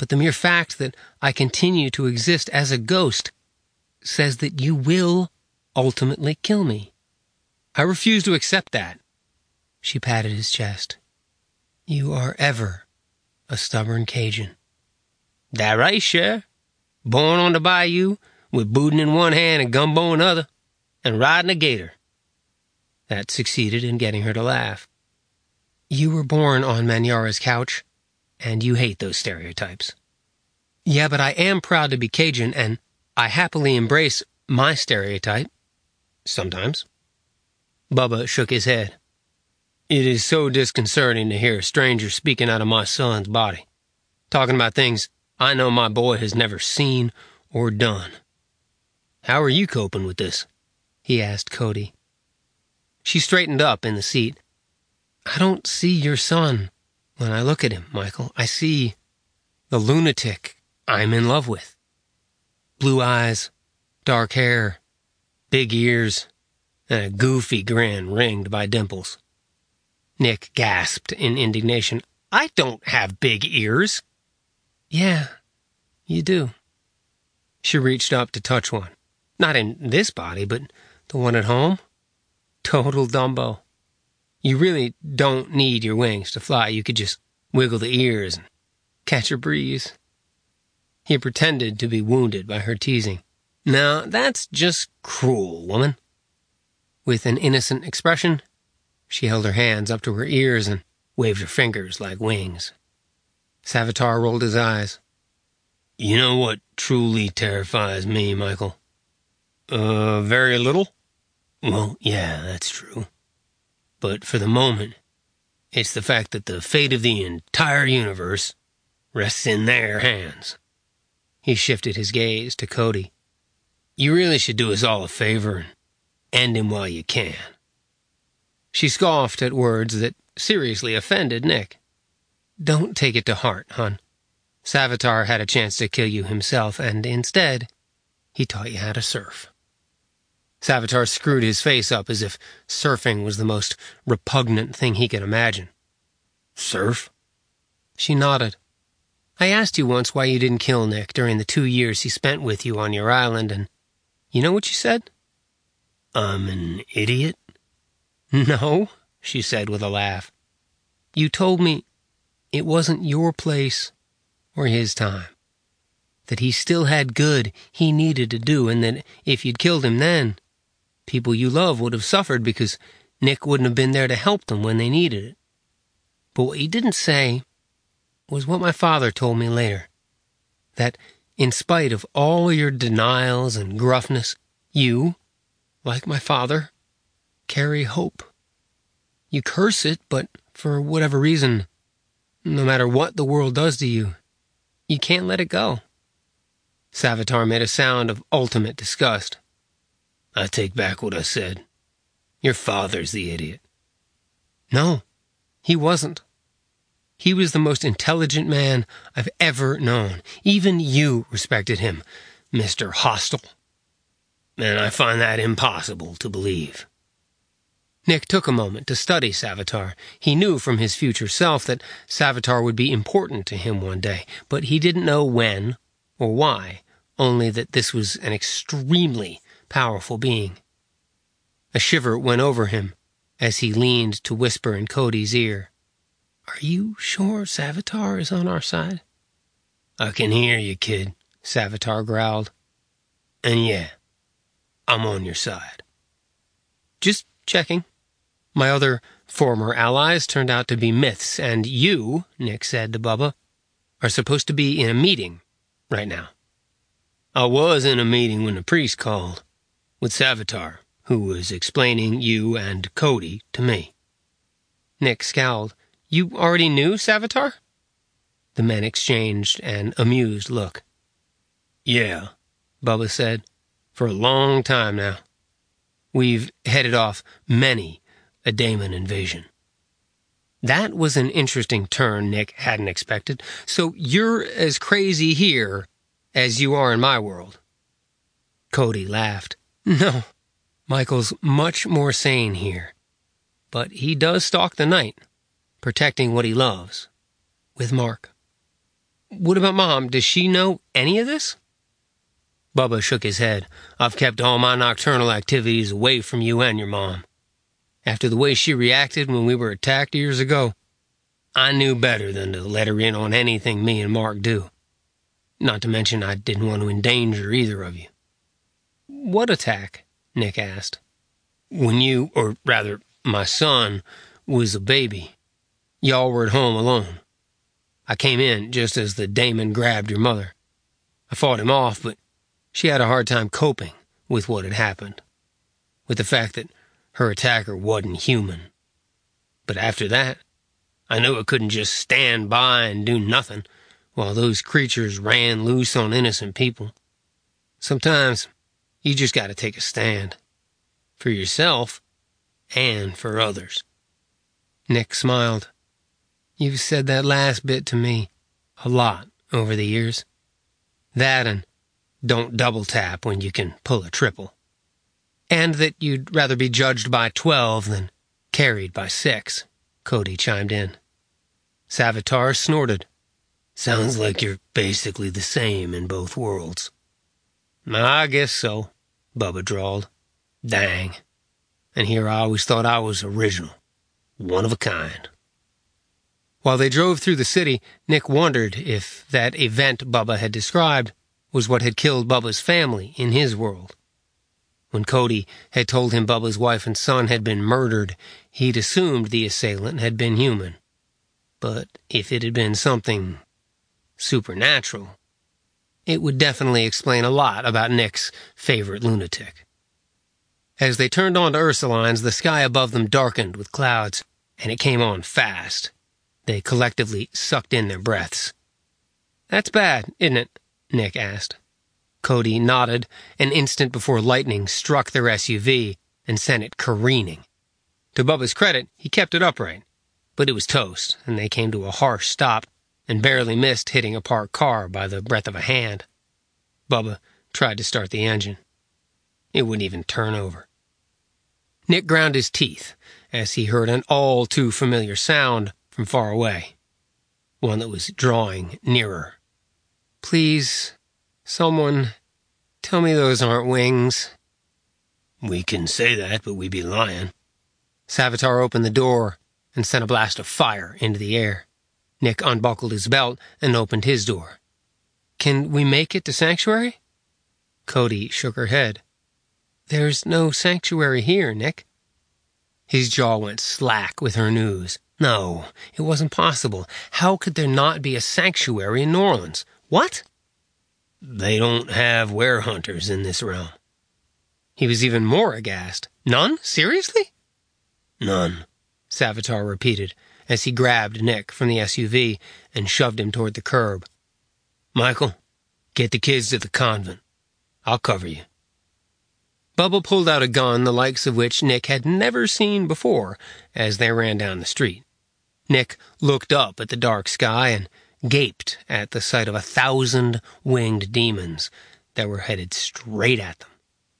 but the mere fact that I continue to exist as a ghost says that you will ultimately kill me. I refuse to accept that. She patted his chest. You are ever a stubborn Cajun. That right, Cher. Born on the bayou, with boudin in one hand and gumbo in other, and riding a gator. That succeeded in getting her to laugh. You were born on Manyara's couch, and you hate those stereotypes. Yeah, but I am proud to be Cajun, and I happily embrace my stereotype. Sometimes. Bubba shook his head. It is so disconcerting to hear a stranger speaking out of my son's body, talking about things I know my boy has never seen or done. How are you coping with this? He asked Cody. She straightened up in the seat. I don't see your son when I look at him, Michael. I see the lunatic I'm in love with. Blue eyes, dark hair, big ears, and a goofy grin ringed by dimples. Nick gasped in indignation. I don't have big ears. Yeah, you do. She reached up to touch one. Not in this body, but the one at home. Total Dumbo. You really don't need your wings to fly. You could just wiggle the ears and catch a breeze. He pretended to be wounded by her teasing. Now, that's just cruel, woman. With an innocent expression, she held her hands up to her ears and waved her fingers like wings. Savitar rolled his eyes. You know what truly terrifies me, Michael? Very little? Well, yeah, that's true. But for the moment, it's the fact that the fate of the entire universe rests in their hands. He shifted his gaze to Cody. You really should do us all a favor and end him while you can. She scoffed at words that seriously offended Nick. Don't take it to heart, hon. Savitar had a chance to kill you himself, and instead, he taught you how to surf. Savitar screwed his face up as if surfing was the most repugnant thing he could imagine. Surf? She nodded. I asked you once why you didn't kill Nick during the 2 years he spent with you on your island, and you know what you said? I'm an idiot? No, she said with a laugh. You told me it wasn't your place or his time. That he still had good he needed to do, and that if you'd killed him then, people you love would have suffered because Nick wouldn't have been there to help them when they needed it. But what you didn't say was what my father told me later. That in spite of all your denials and gruffness, you, like my father, carry hope. You curse it, but for whatever reason, no matter what the world does to you, you can't let it go. Savitar made a sound of ultimate disgust. I take back what I said. Your father's the idiot. No, he wasn't. He was the most intelligent man I've ever known. Even you respected him, Mr. Hostile. And I find that impossible to believe. Nick took a moment to study Savitar. He knew from his future self that Savitar would be important to him one day, but he didn't know when or why, only that this was an extremely powerful being. A shiver went over him as he leaned to whisper in Cody's ear. Are you sure Savitar is on our side? I can hear you, kid, Savitar growled. And yeah, I'm on your side. Just checking. My other former allies turned out to be myths, and you, Nick said to Bubba, are supposed to be in a meeting right now. I was in a meeting when the priest called, with Savitar, who was explaining you and Cody to me. Nick scowled. You already knew Savitar? The men exchanged an amused look. Yeah, Bubba said, for a long time now. We've headed off many a Daemon invasion. That was an interesting turn Nick hadn't expected. So you're as crazy here as you are in my world. Cody laughed. No, Michael's much more sane here. But he does stalk the night, protecting what he loves, with Mark. What about Mom? Does she know any of this? Bubba shook his head. I've kept all my nocturnal activities away from you and your mom. After the way she reacted when we were attacked years ago, I knew better than to let her in on anything me and Mark do. Not to mention I didn't want to endanger either of you. What attack? Nick asked. When you, or rather, my son, was a baby, y'all were at home alone. I came in just as the Daemon grabbed your mother. I fought him off, but she had a hard time coping with what had happened, with the fact that her attacker wasn't human. But after that, I knew I couldn't just stand by and do nothing while those creatures ran loose on innocent people. Sometimes you just got to take a stand. For yourself and for others. Nick smiled. You've said that last bit to me a lot over the years. That and don't double tap when you can pull a triple. And that you'd rather be judged by 12 than carried by 6, Cody chimed in. Savitar snorted. Sounds like you're basically the same in both worlds. I guess so, Bubba drawled. Dang. And here I always thought I was original. One of a kind. While they drove through the city, Nick wondered if that event Bubba had described was what had killed Bubba's family in his world. When Cody had told him Bubba's wife and son had been murdered, he'd assumed the assailant had been human. But if it had been something supernatural, it would definitely explain a lot about Nick's favorite lunatic. As they turned onto Ursulines, the sky above them darkened with clouds, and it came on fast. They collectively sucked in their breaths. That's bad, isn't it? Nick asked. Cody nodded an instant before lightning struck their SUV and sent it careening. To Bubba's credit, he kept it upright, but it was toast, and they came to a harsh stop and barely missed hitting a parked car by the breadth of a hand. Bubba tried to start the engine. It wouldn't even turn over. Nick ground his teeth as he heard an all-too-familiar sound from far away, one that was drawing nearer. Please, someone, tell me those aren't wings. We can say that, but we'd be lying. Savitar opened the door and sent a blast of fire into the air. Nick unbuckled his belt and opened his door. Can we make it to Sanctuary? Cody shook her head. There's no sanctuary here, Nick. His jaw went slack with her news. No, it wasn't possible. How could there not be a sanctuary in New Orleans? What? They don't have werehunters in this realm. He was even more aghast. None? Seriously? None, Savitar repeated as he grabbed Nick from the SUV and shoved him toward the curb. Michael, get the kids to the convent. I'll cover you. Bubba pulled out a gun the likes of which Nick had never seen before as they ran down the street. Nick looked up at the dark sky and gaped at the sight of 1,000 winged demons that were headed straight at them.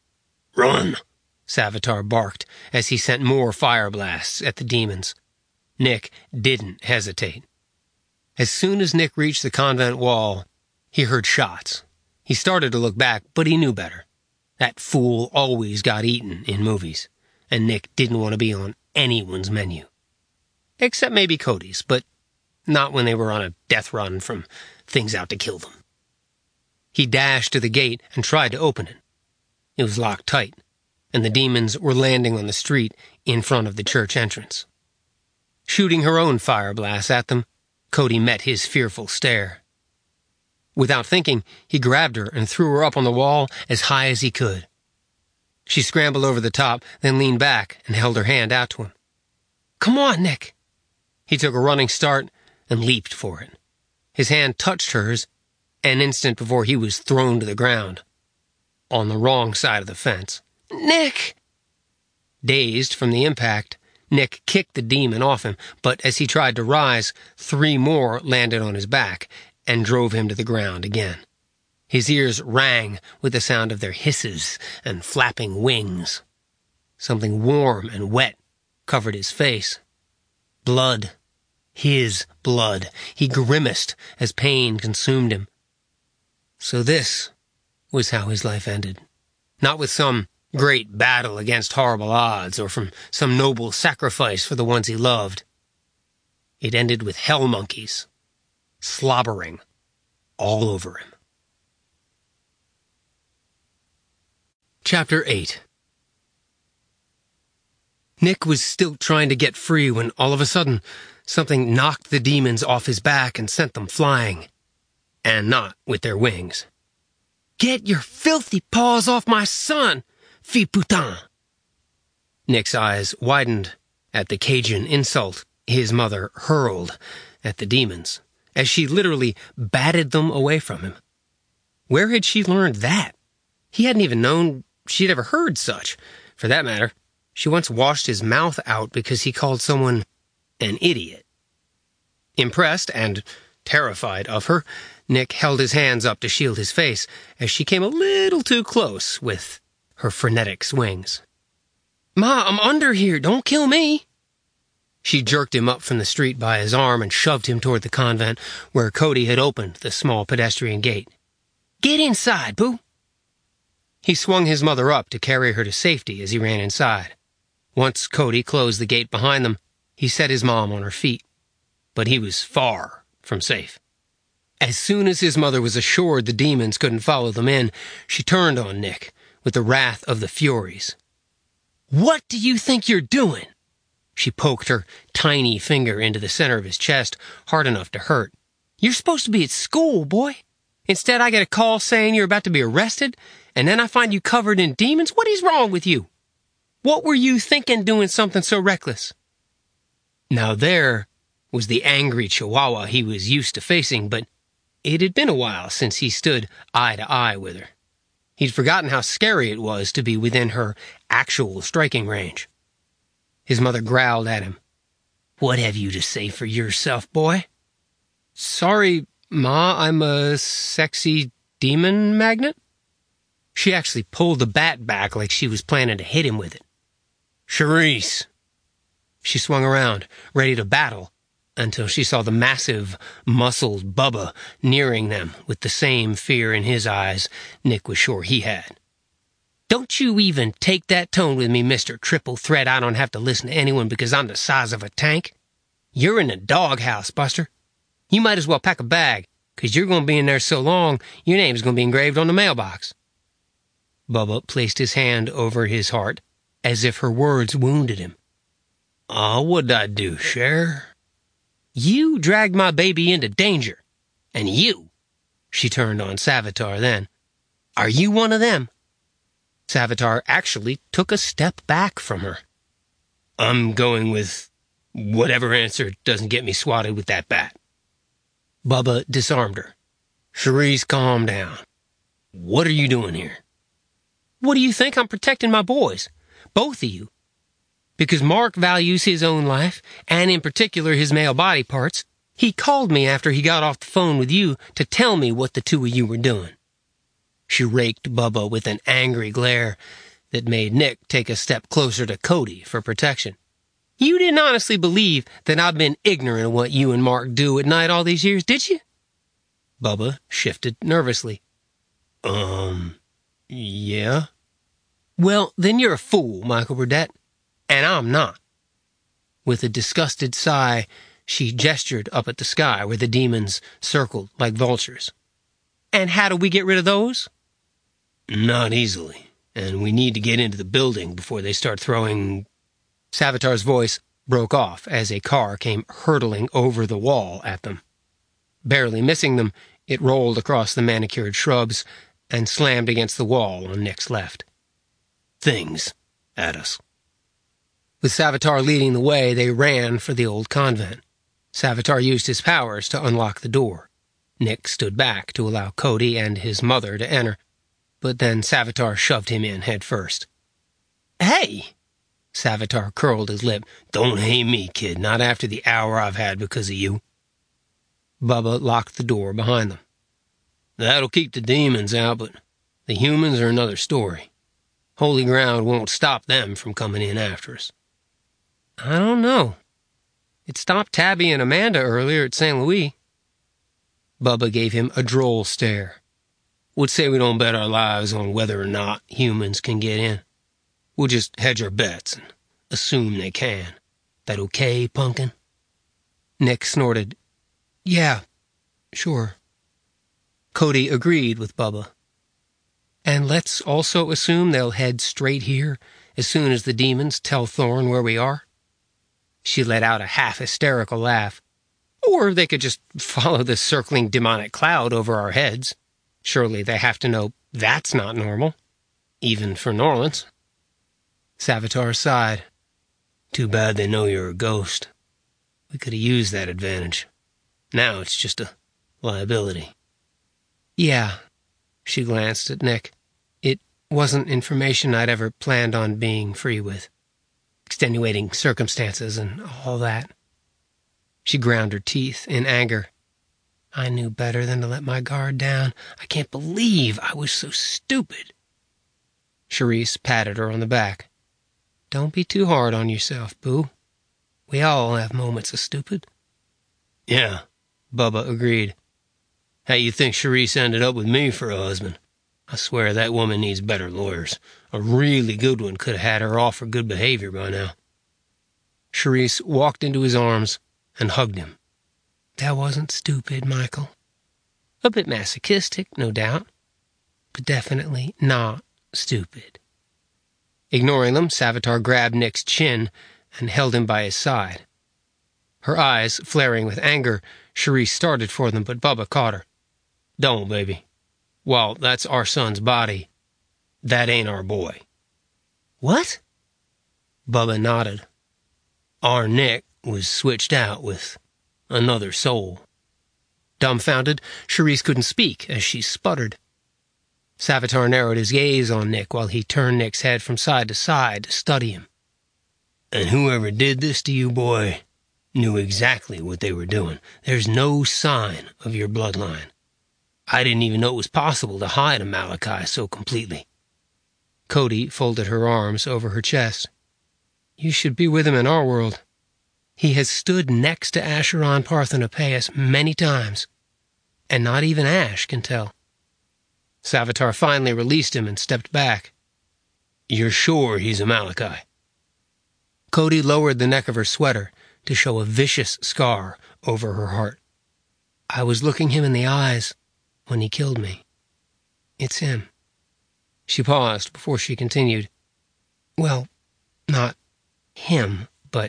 Run! Savitar barked as he sent more fire blasts at the demons. Nick didn't hesitate. As soon as Nick reached the convent wall, he heard shots. He started to look back, but he knew better. That fool always got eaten in movies, and Nick didn't want to be on anyone's menu. Except maybe Cody's, but not when they were on a death run from things out to kill them. He dashed to the gate and tried to open it. It was locked tight, and the demons were landing on the street in front of the church entrance. Shooting her own fire blasts at them, Cody met his fearful stare. Without thinking, he grabbed her and threw her up on the wall as high as he could. She scrambled over the top, then leaned back and held her hand out to him. Come on, Nick! He took a running start and leaped for it. His hand touched hers an instant before he was thrown to the ground, on the wrong side of the fence. Nick! Dazed from the impact, Nick kicked the demon off him, but as he tried to rise, 3 more landed on his back and drove him to the ground again. His ears rang with the sound of their hisses and flapping wings. Something warm and wet covered his face. Blood. His blood. He grimaced as pain consumed him. So this was how his life ended. Not with some great battle against horrible odds or from some noble sacrifice for the ones he loved. It ended with hell monkeys slobbering all over him. Chapter 8. Nick was still trying to get free when all of a sudden something knocked the demons off his back and sent them flying. And not with their wings. "Get your filthy paws off my son, fille putain!" Nick's eyes widened at the Cajun insult his mother hurled at the demons, as she literally batted them away from him. Where had she learned that? He hadn't even known she'd ever heard such. For that matter, she once washed his mouth out because he called someone an idiot. Impressed and terrified of her, Nick held his hands up to shield his face as she came a little too close with her frenetic swings. "Ma, I'm under here. Don't kill me." She jerked him up from the street by his arm and shoved him toward the convent where Cody had opened the small pedestrian gate. "Get inside, Boo." He swung his mother up to carry her to safety as he ran inside. Once Cody closed the gate behind them, he set his mom on her feet. But he was far from safe. As soon as his mother was assured the demons couldn't follow them in, she turned on Nick with the wrath of the Furies. "What do you think you're doing?" She poked her tiny finger into the center of his chest, hard enough to hurt. "You're supposed to be at school, boy. Instead, I get a call saying you're about to be arrested, and then I find you covered in demons. What is wrong with you? What were you thinking doing something so reckless?" Now there was the angry Chihuahua he was used to facing, but it had been a while since he stood eye to eye with her. He'd forgotten how scary it was to be within her actual striking range. His mother growled at him. "What have you to say for yourself, boy?" "Sorry, Ma, I'm a sexy demon magnet." She actually pulled the bat back like she was planning to hit him with it. "Charisse!" She swung around, ready to battle, until she saw the massive, muscled Bubba nearing them with the same fear in his eyes Nick was sure he had. "Don't you even take that tone with me, Mr. Triple Threat. I don't have to listen to anyone because I'm the size of a tank. You're in the doghouse, Buster. You might as well pack a bag, because you're going to be in there so long, your name's going to be engraved on the mailbox." Bubba placed his hand over his heart, as if her words wounded him. What'd I do, Cher?" "You dragged my baby into danger. And you," she turned on Savitar then, "are you one of them?" Savitar actually took a step back from her. "I'm going with whatever answer doesn't get me swatted with that bat." Bubba disarmed her. "Charisse, calm down. What are you doing here?" "What do you think? I'm protecting my boys. Both of you. Because Mark values his own life, and in particular his male body parts. He called me after he got off the phone with you to tell me what the two of you were doing." She raked Bubba with an angry glare that made Nick take a step closer to Cody for protection. "You didn't honestly believe that I've been ignorant of what you and Mark do at night all these years, did you?" Bubba shifted nervously. Yeah. "Well, then you're a fool, Michael Burdett. And I'm not." With a disgusted sigh, she gestured up at the sky where the demons circled like vultures. "And how do we get rid of those?" "Not easily. And we need to get into the building before they start throwing—" Savitar's voice broke off as a car came hurtling over the wall at them. Barely missing them, it rolled across the manicured shrubs and slammed against the wall on Nick's left. "Things at us." With Savitar leading the way, they ran for the old convent. Savitar used his powers to unlock the door. Nick stood back to allow Cody and his mother to enter, but then Savitar shoved him in head first. "Hey!" Savitar curled his lip. "Don't hate me, kid, not after the hour I've had because of you." Bubba locked the door behind them. "That'll keep the demons out, but the humans are another story. Holy ground won't stop them from coming in after us." "I don't know. It stopped Tabby and Amanda earlier at St. Louis. Bubba gave him a droll stare. Would say we don't bet our lives on whether or not humans can get in. We'll just hedge our bets and assume they can. That okay, Punkin? Nick snorted. Yeah, sure. Cody agreed with Bubba. And let's also assume they'll head straight here as soon as the demons tell Thorne where we are. She let out a half-hysterical laugh. Or they could just follow the circling demonic cloud over our heads. Surely they have to know that's not normal, even for Norlands. Savitar sighed. Too bad they know you're a ghost. We could have used that advantage. Now it's just a liability. Yeah, she glanced at Nick. It wasn't information I'd ever planned on being free with. Extenuating circumstances and all that. She ground her teeth in anger. I knew better than to let my guard down. I can't believe I was so stupid. Charisse patted her on the back. Don't be too hard on yourself, Boo. We all have moments of stupid. Yeah, Bubba agreed. How you think Charisse ended up with me for a husband? I swear that woman needs better lawyers. A really good one could have had her off for good behavior by now. Charisse walked into his arms and hugged him. That wasn't stupid, Michael. A bit masochistic, no doubt, but definitely not stupid. Ignoring them, Savitar grabbed Nick's chin and held him by his side. Her eyes flaring with anger, Charisse started for them, but Bubba caught her. Don't, baby. While that's our son's body, that ain't our boy. What? Bubba nodded. Our Nick was switched out with another soul. Dumbfounded, Charisse couldn't speak as she sputtered. Savitar narrowed his gaze on Nick while he turned Nick's head from side to study him. And whoever did this to you, boy, knew exactly what they were doing. There's no sign of your bloodline. I didn't even know it was possible to hide a Malachi so completely. Cody folded her arms over her chest. You should be with him in our world. He has stood next to Acheron Parthenopaeus many times, and not even Ash can tell. Savitar finally released him and stepped back. You're sure he's a Malachi? Cody lowered the neck of her sweater to show a vicious scar over her heart. I was looking him in the eyes when he killed me. It's him. She paused before she continued. Well, not him, but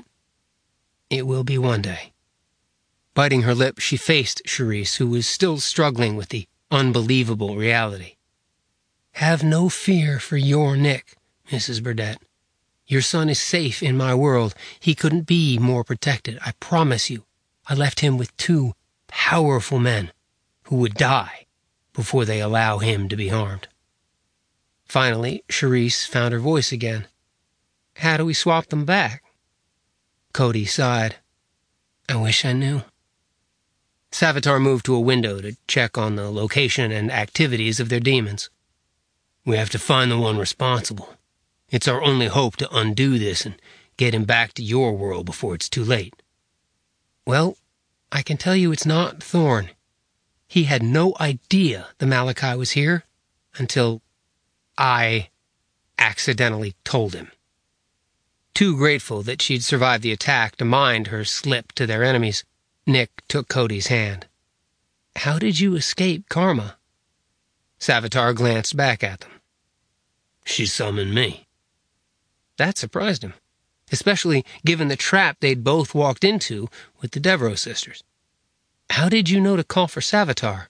it will be one day. Biting her lip, she faced Charisse, who was still struggling with the unbelievable reality. Have no fear for your Nick, Mrs. Burdett. Your son is safe in my world. He couldn't be more protected, I promise you. I left him with 2 powerful men who would die before they allow him to be harmed. Finally, Charisse found her voice again. How do we swap them back? Cody sighed. I wish I knew. Savitar moved to a window to check on the location and activities of their demons. We have to find the one responsible. It's our only hope to undo this and get him back to your world before it's too late. Well, I can tell you it's not Thorne. He had no idea the Malachi was here until I accidentally told him. Too grateful that she'd survived the attack to mind her slip to their enemies, Nick took Cody's hand. How did you escape Karma? Savitar glanced back at them. She summoned me. That surprised him, especially given the trap they'd both walked into with the Devereaux sisters. How did you know to call for Savitar?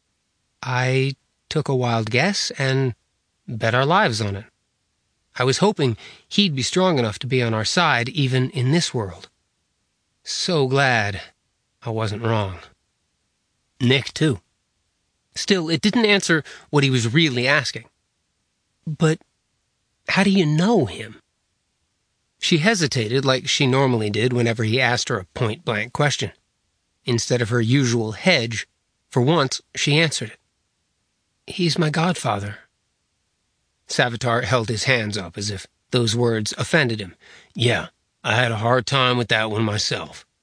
I took a wild guess and bet our lives on it. I was hoping he'd be strong enough to be on our side even in this world. So glad I wasn't wrong. Nick, too. Still, it didn't answer what he was really asking. But how do you know him? She hesitated like she normally did whenever he asked her a point-blank question. Instead of her usual hedge, for once she answered it. He's my godfather. Savitar held his hands up as if those words offended him. Yeah, I had a hard time with that one myself.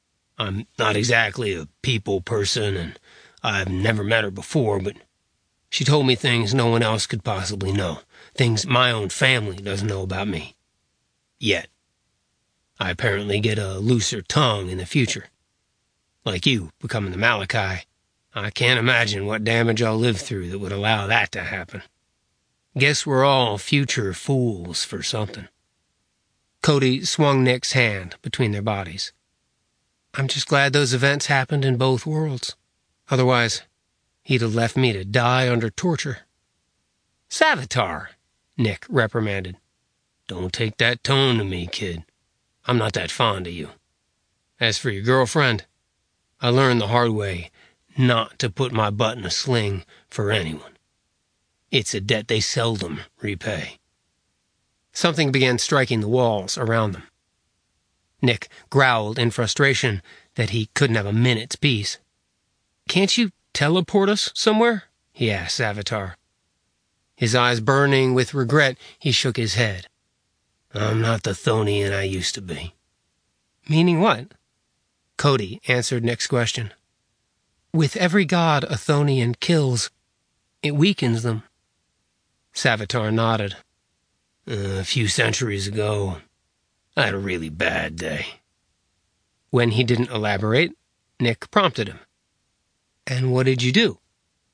I'm not exactly a people person, and I've never met her before, but she told me things no one else could possibly know. Things my own family doesn't know about me. Yet. I apparently get a looser tongue in the future. Like you, becoming the Malachi, I can't imagine what damage I'll live through that would allow that to happen. Guess we're all future fools for something. Cody swung Nick's hand between their bodies. I'm just glad those events happened in both worlds. Otherwise, he'd have left me to die under torture. Savitar, Nick reprimanded. Don't take that tone to me, kid. I'm not that fond of you. As for your girlfriend, I learned the hard way not to put my butt in a sling for anyone. It's a debt they seldom repay. Something began striking the walls around them. Nick growled in frustration that he couldn't have a minute's peace. Can't you teleport us somewhere? He asked Savitar. His eyes burning with regret, he shook his head. I'm not the Thonian I used to be. Meaning what? Cody answered Nick's question. With every god a Thonian kills, it weakens them. Savitar nodded. A few centuries ago, I had a really bad day. When he didn't elaborate, Nick prompted him. And what did you do?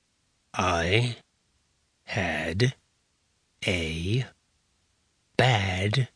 I had a bad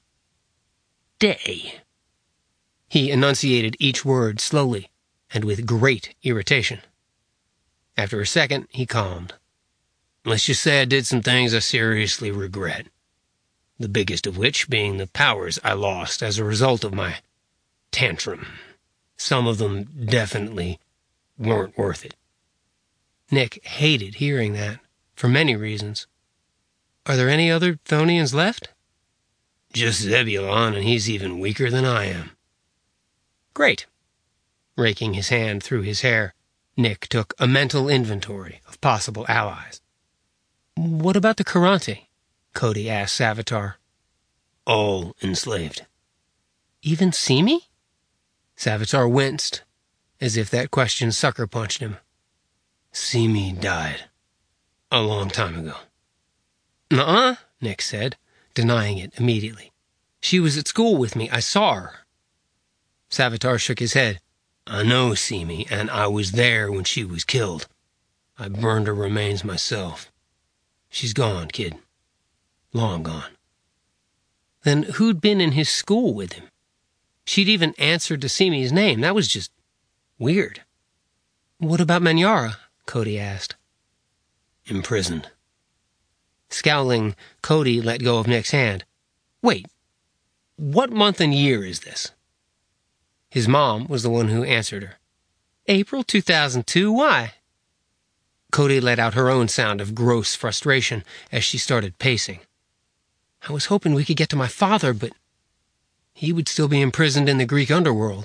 day. He enunciated each word slowly and with great irritation. After a second, he calmed. Let's just say I did some things I seriously regret. The biggest of which being the powers I lost as a result of my tantrum. Some of them definitely weren't worth it. Nick hated hearing that, for many reasons. Are there any other Thonians left? Just Zebulon, and he's even weaker than I am. Great. Raking his hand through his hair, Nick took a mental inventory of possible allies. What about the Karanti? Cody asked Savitar. All enslaved. Even Simi? Savitar winced, as if that question sucker-punched him. Simi died. A long time ago. Nuh-uh, Nick said, denying it immediately. She was at school with me. I saw her. Savitar shook his head. I know Simi, and I was there when she was killed. I burned her remains myself. She's gone, kid. Long gone. Then who'd been in his school with him? She'd even answered to Simi's name. That was just weird. What about Manyara? Cody asked. Imprisoned. Scowling, Cody let go of Nick's hand. Wait, what month and year is this? His mom was the one who answered her. April 2002, why? Cody let out her own sound of gross frustration as she started pacing. I was hoping we could get to my father, but he would still be imprisoned in the Greek underworld.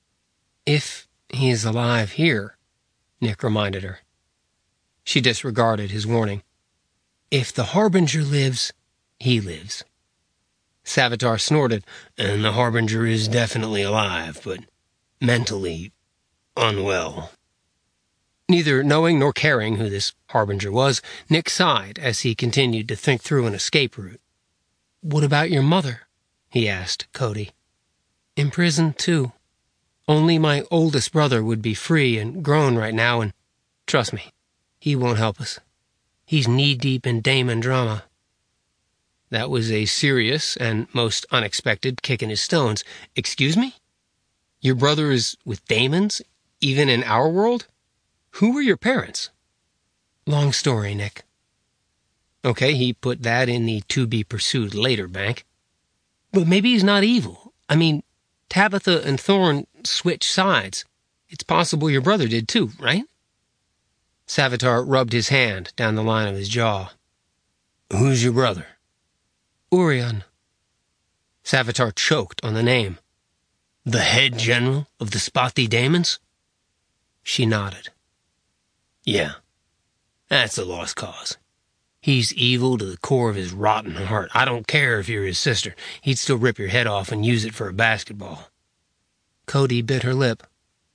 If he is alive here, Nick reminded her. She disregarded his warning. If the Harbinger lives, he lives. Savitar snorted, and the Harbinger is definitely alive, but mentally unwell. Neither knowing nor caring who this Harbinger was, Nick sighed as he continued to think through an escape route. What about your mother? He asked Cody. Imprisoned, too. Only my oldest brother would be free and grown right now, and trust me, he won't help us. He's knee-deep in Daemon drama. That was a serious and most unexpected kick in his stones. Excuse me? Your brother is with Daemons, even in our world? Who were your parents? Long story, Nick. Okay, he put that in the to-be-pursued-later bank. But maybe he's not evil. I mean, Tabitha and Thorn switched sides. It's possible your brother did too, right? Savitar rubbed his hand down the line of his jaw. Who's your brother? Urian. Savitar choked on the name. The head general of the Spathi Daemons? She nodded. Yeah, that's a lost cause. He's evil to the core of his rotten heart. I don't care if you're his sister. He'd still rip your head off and use it for a basketball. Cody bit her lip.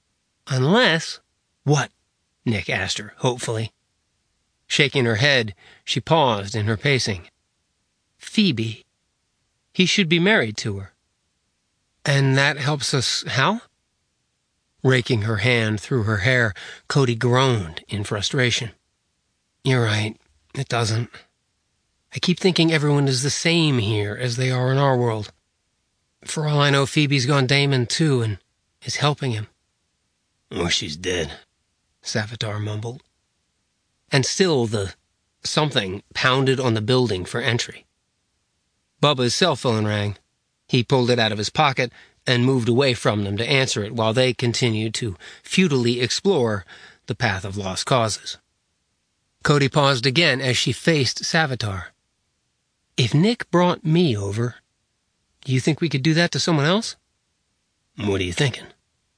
Unless... What? Nick asked her, hopefully. Shaking her head, she paused in her pacing. Phoebe. He should be married to her. And that helps us how? Raking her hand through her hair, Cody groaned in frustration. You're right. It doesn't. I keep thinking everyone is the same here as they are in our world. For all I know, Phoebe's gone Damon too and is helping him. Or she's dead, Savitar mumbled. And still the something pounded on the building for entry. Bubba's cell phone rang. He pulled it out of his pocket and moved away from them to answer it while they continued to futilely explore the path of lost causes. Cody paused again as she faced Savitar. If Nick brought me over, do you think we could do that to someone else? What are you thinking?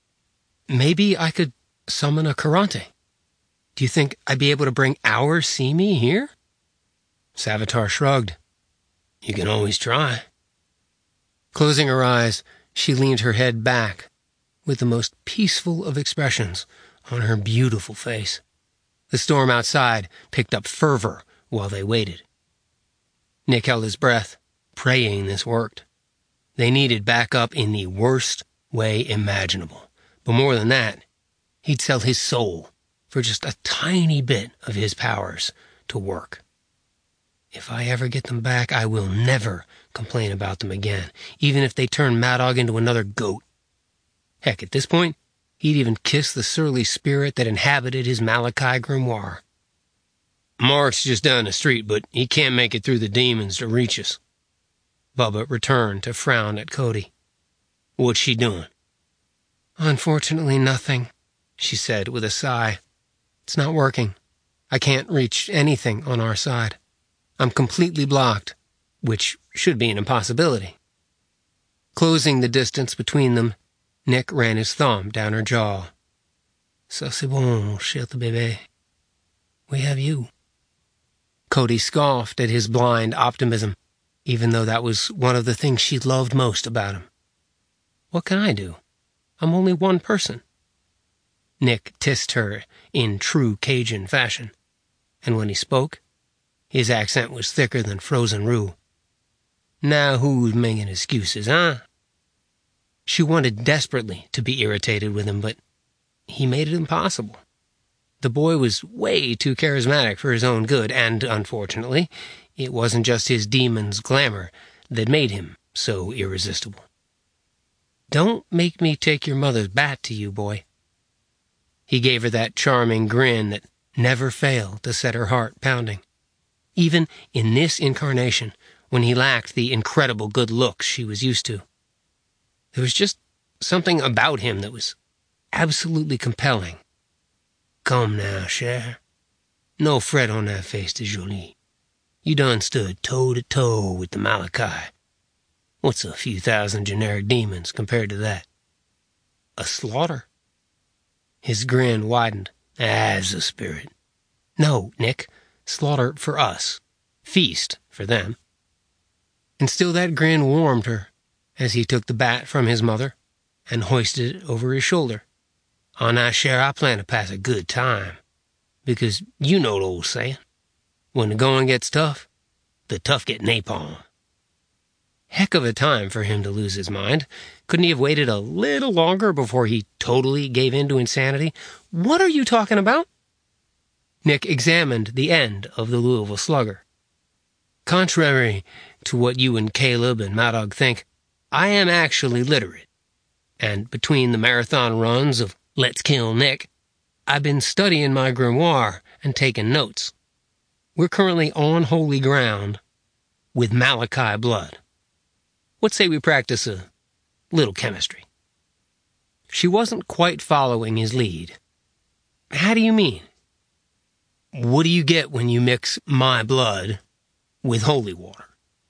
Maybe I could summon a Karante. Do you think I'd be able to bring our Simi here? Savitar shrugged. You can always try. Closing her eyes, she leaned her head back, with the most peaceful of expressions on her beautiful face. The storm outside picked up fervor while they waited. Nick held his breath, praying this worked. They needed backup in the worst way imaginable. But more than that, he'd sell his soul for just a tiny bit of his powers to work. If I ever get them back, I will never complain about them again, even if they turn Mad Dog into another goat. Heck, at this point, he'd even kiss the surly spirit that inhabited his Malachi grimoire. Mark's just down the street, but he can't make it through the demons to reach us. Bubba returned to frown at Cody. What's she doing? Unfortunately, nothing, she said with a sigh. It's not working. I can't reach anything on our side. I'm completely blocked, which should be an impossibility. Closing the distance between them, Nick ran his thumb down her jaw. Ça c'est bon, mon cher bébé. We have you. Cody scoffed at his blind optimism, even though that was one of the things she loved most about him. What can I do? I'm only one person. Nick tissed her in true Cajun fashion, and when he spoke, his accent was thicker than frozen roux. Now who's making excuses, huh? She wanted desperately to be irritated with him, but he made it impossible. The boy was way too charismatic for his own good, and, unfortunately, it wasn't just his demon's glamour that made him so irresistible. Don't make me take your mother's bat to you, boy. He gave her that charming grin that never failed to set her heart pounding. Even in this incarnation, when he lacked the incredible good looks she was used to. There was just something about him that was absolutely compelling. Come now, cher. No fret on that face de jolie. You done stood toe-to-toe with the Malachi. What's a few thousand generic demons compared to that? A slaughter. His grin widened. As a spirit. No, Nick. Slaughter for us. Feast for them. And still that grin warmed her as he took the bat from his mother and hoisted it over his shoulder. On that share, I plan to pass a good time. Because you know the old saying. When the going gets tough, the tough get napalm. Heck of a time for him to lose his mind. Couldn't he have waited a little longer before he totally gave in to insanity? What are you talking about? Nick examined the end of the Louisville Slugger. Contrary to what you and Caleb and Mad Dog think, I am actually literate. And between the marathon runs of Let's Kill Nick, I've been studying my grimoire and taking notes. We're currently on holy ground with Malachi blood. Let's say we practice a little chemistry. She wasn't quite following his lead. How do you mean? What do you get when you mix my blood with holy water?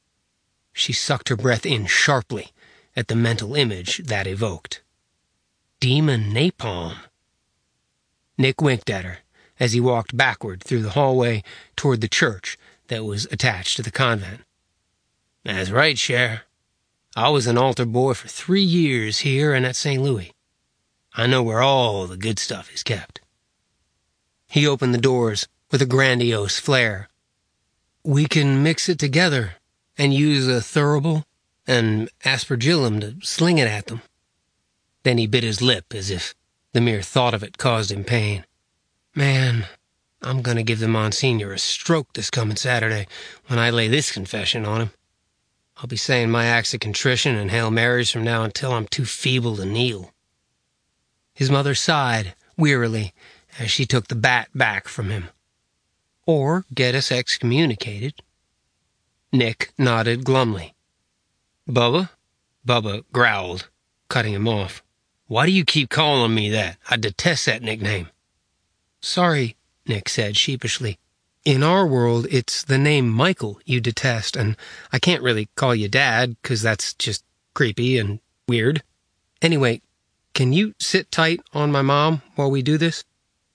She sucked her breath in sharply at the mental image that evoked. Demon napalm. Nick winked at her as he walked backward through the hallway toward the church that was attached to the convent. That's right, Cher. I was an altar boy for 3 years here and at St. Louis. I know where all the good stuff is kept." He opened the doors with a grandiose flair. "We can mix it together and use a thurible and aspergillum to sling it at them." Then he bit his lip as if the mere thought of it caused him pain. "Man, I'm going to give the Monsignor a stroke this coming Saturday when I lay this confession on him. I'll be saying my acts of contrition and Hail Marys from now until I'm too feeble to kneel." His mother sighed wearily as she took the bat back from him. "Or get us excommunicated." Nick nodded glumly. "Bubba?" Bubba growled, cutting him off. "Why do you keep calling me that? I detest that nickname." "Sorry," Nick said sheepishly. "In our world, it's the name Michael you detest, and I can't really call you Dad, 'cause that's just creepy and weird. Anyway, can you sit tight on my mom while we do this?"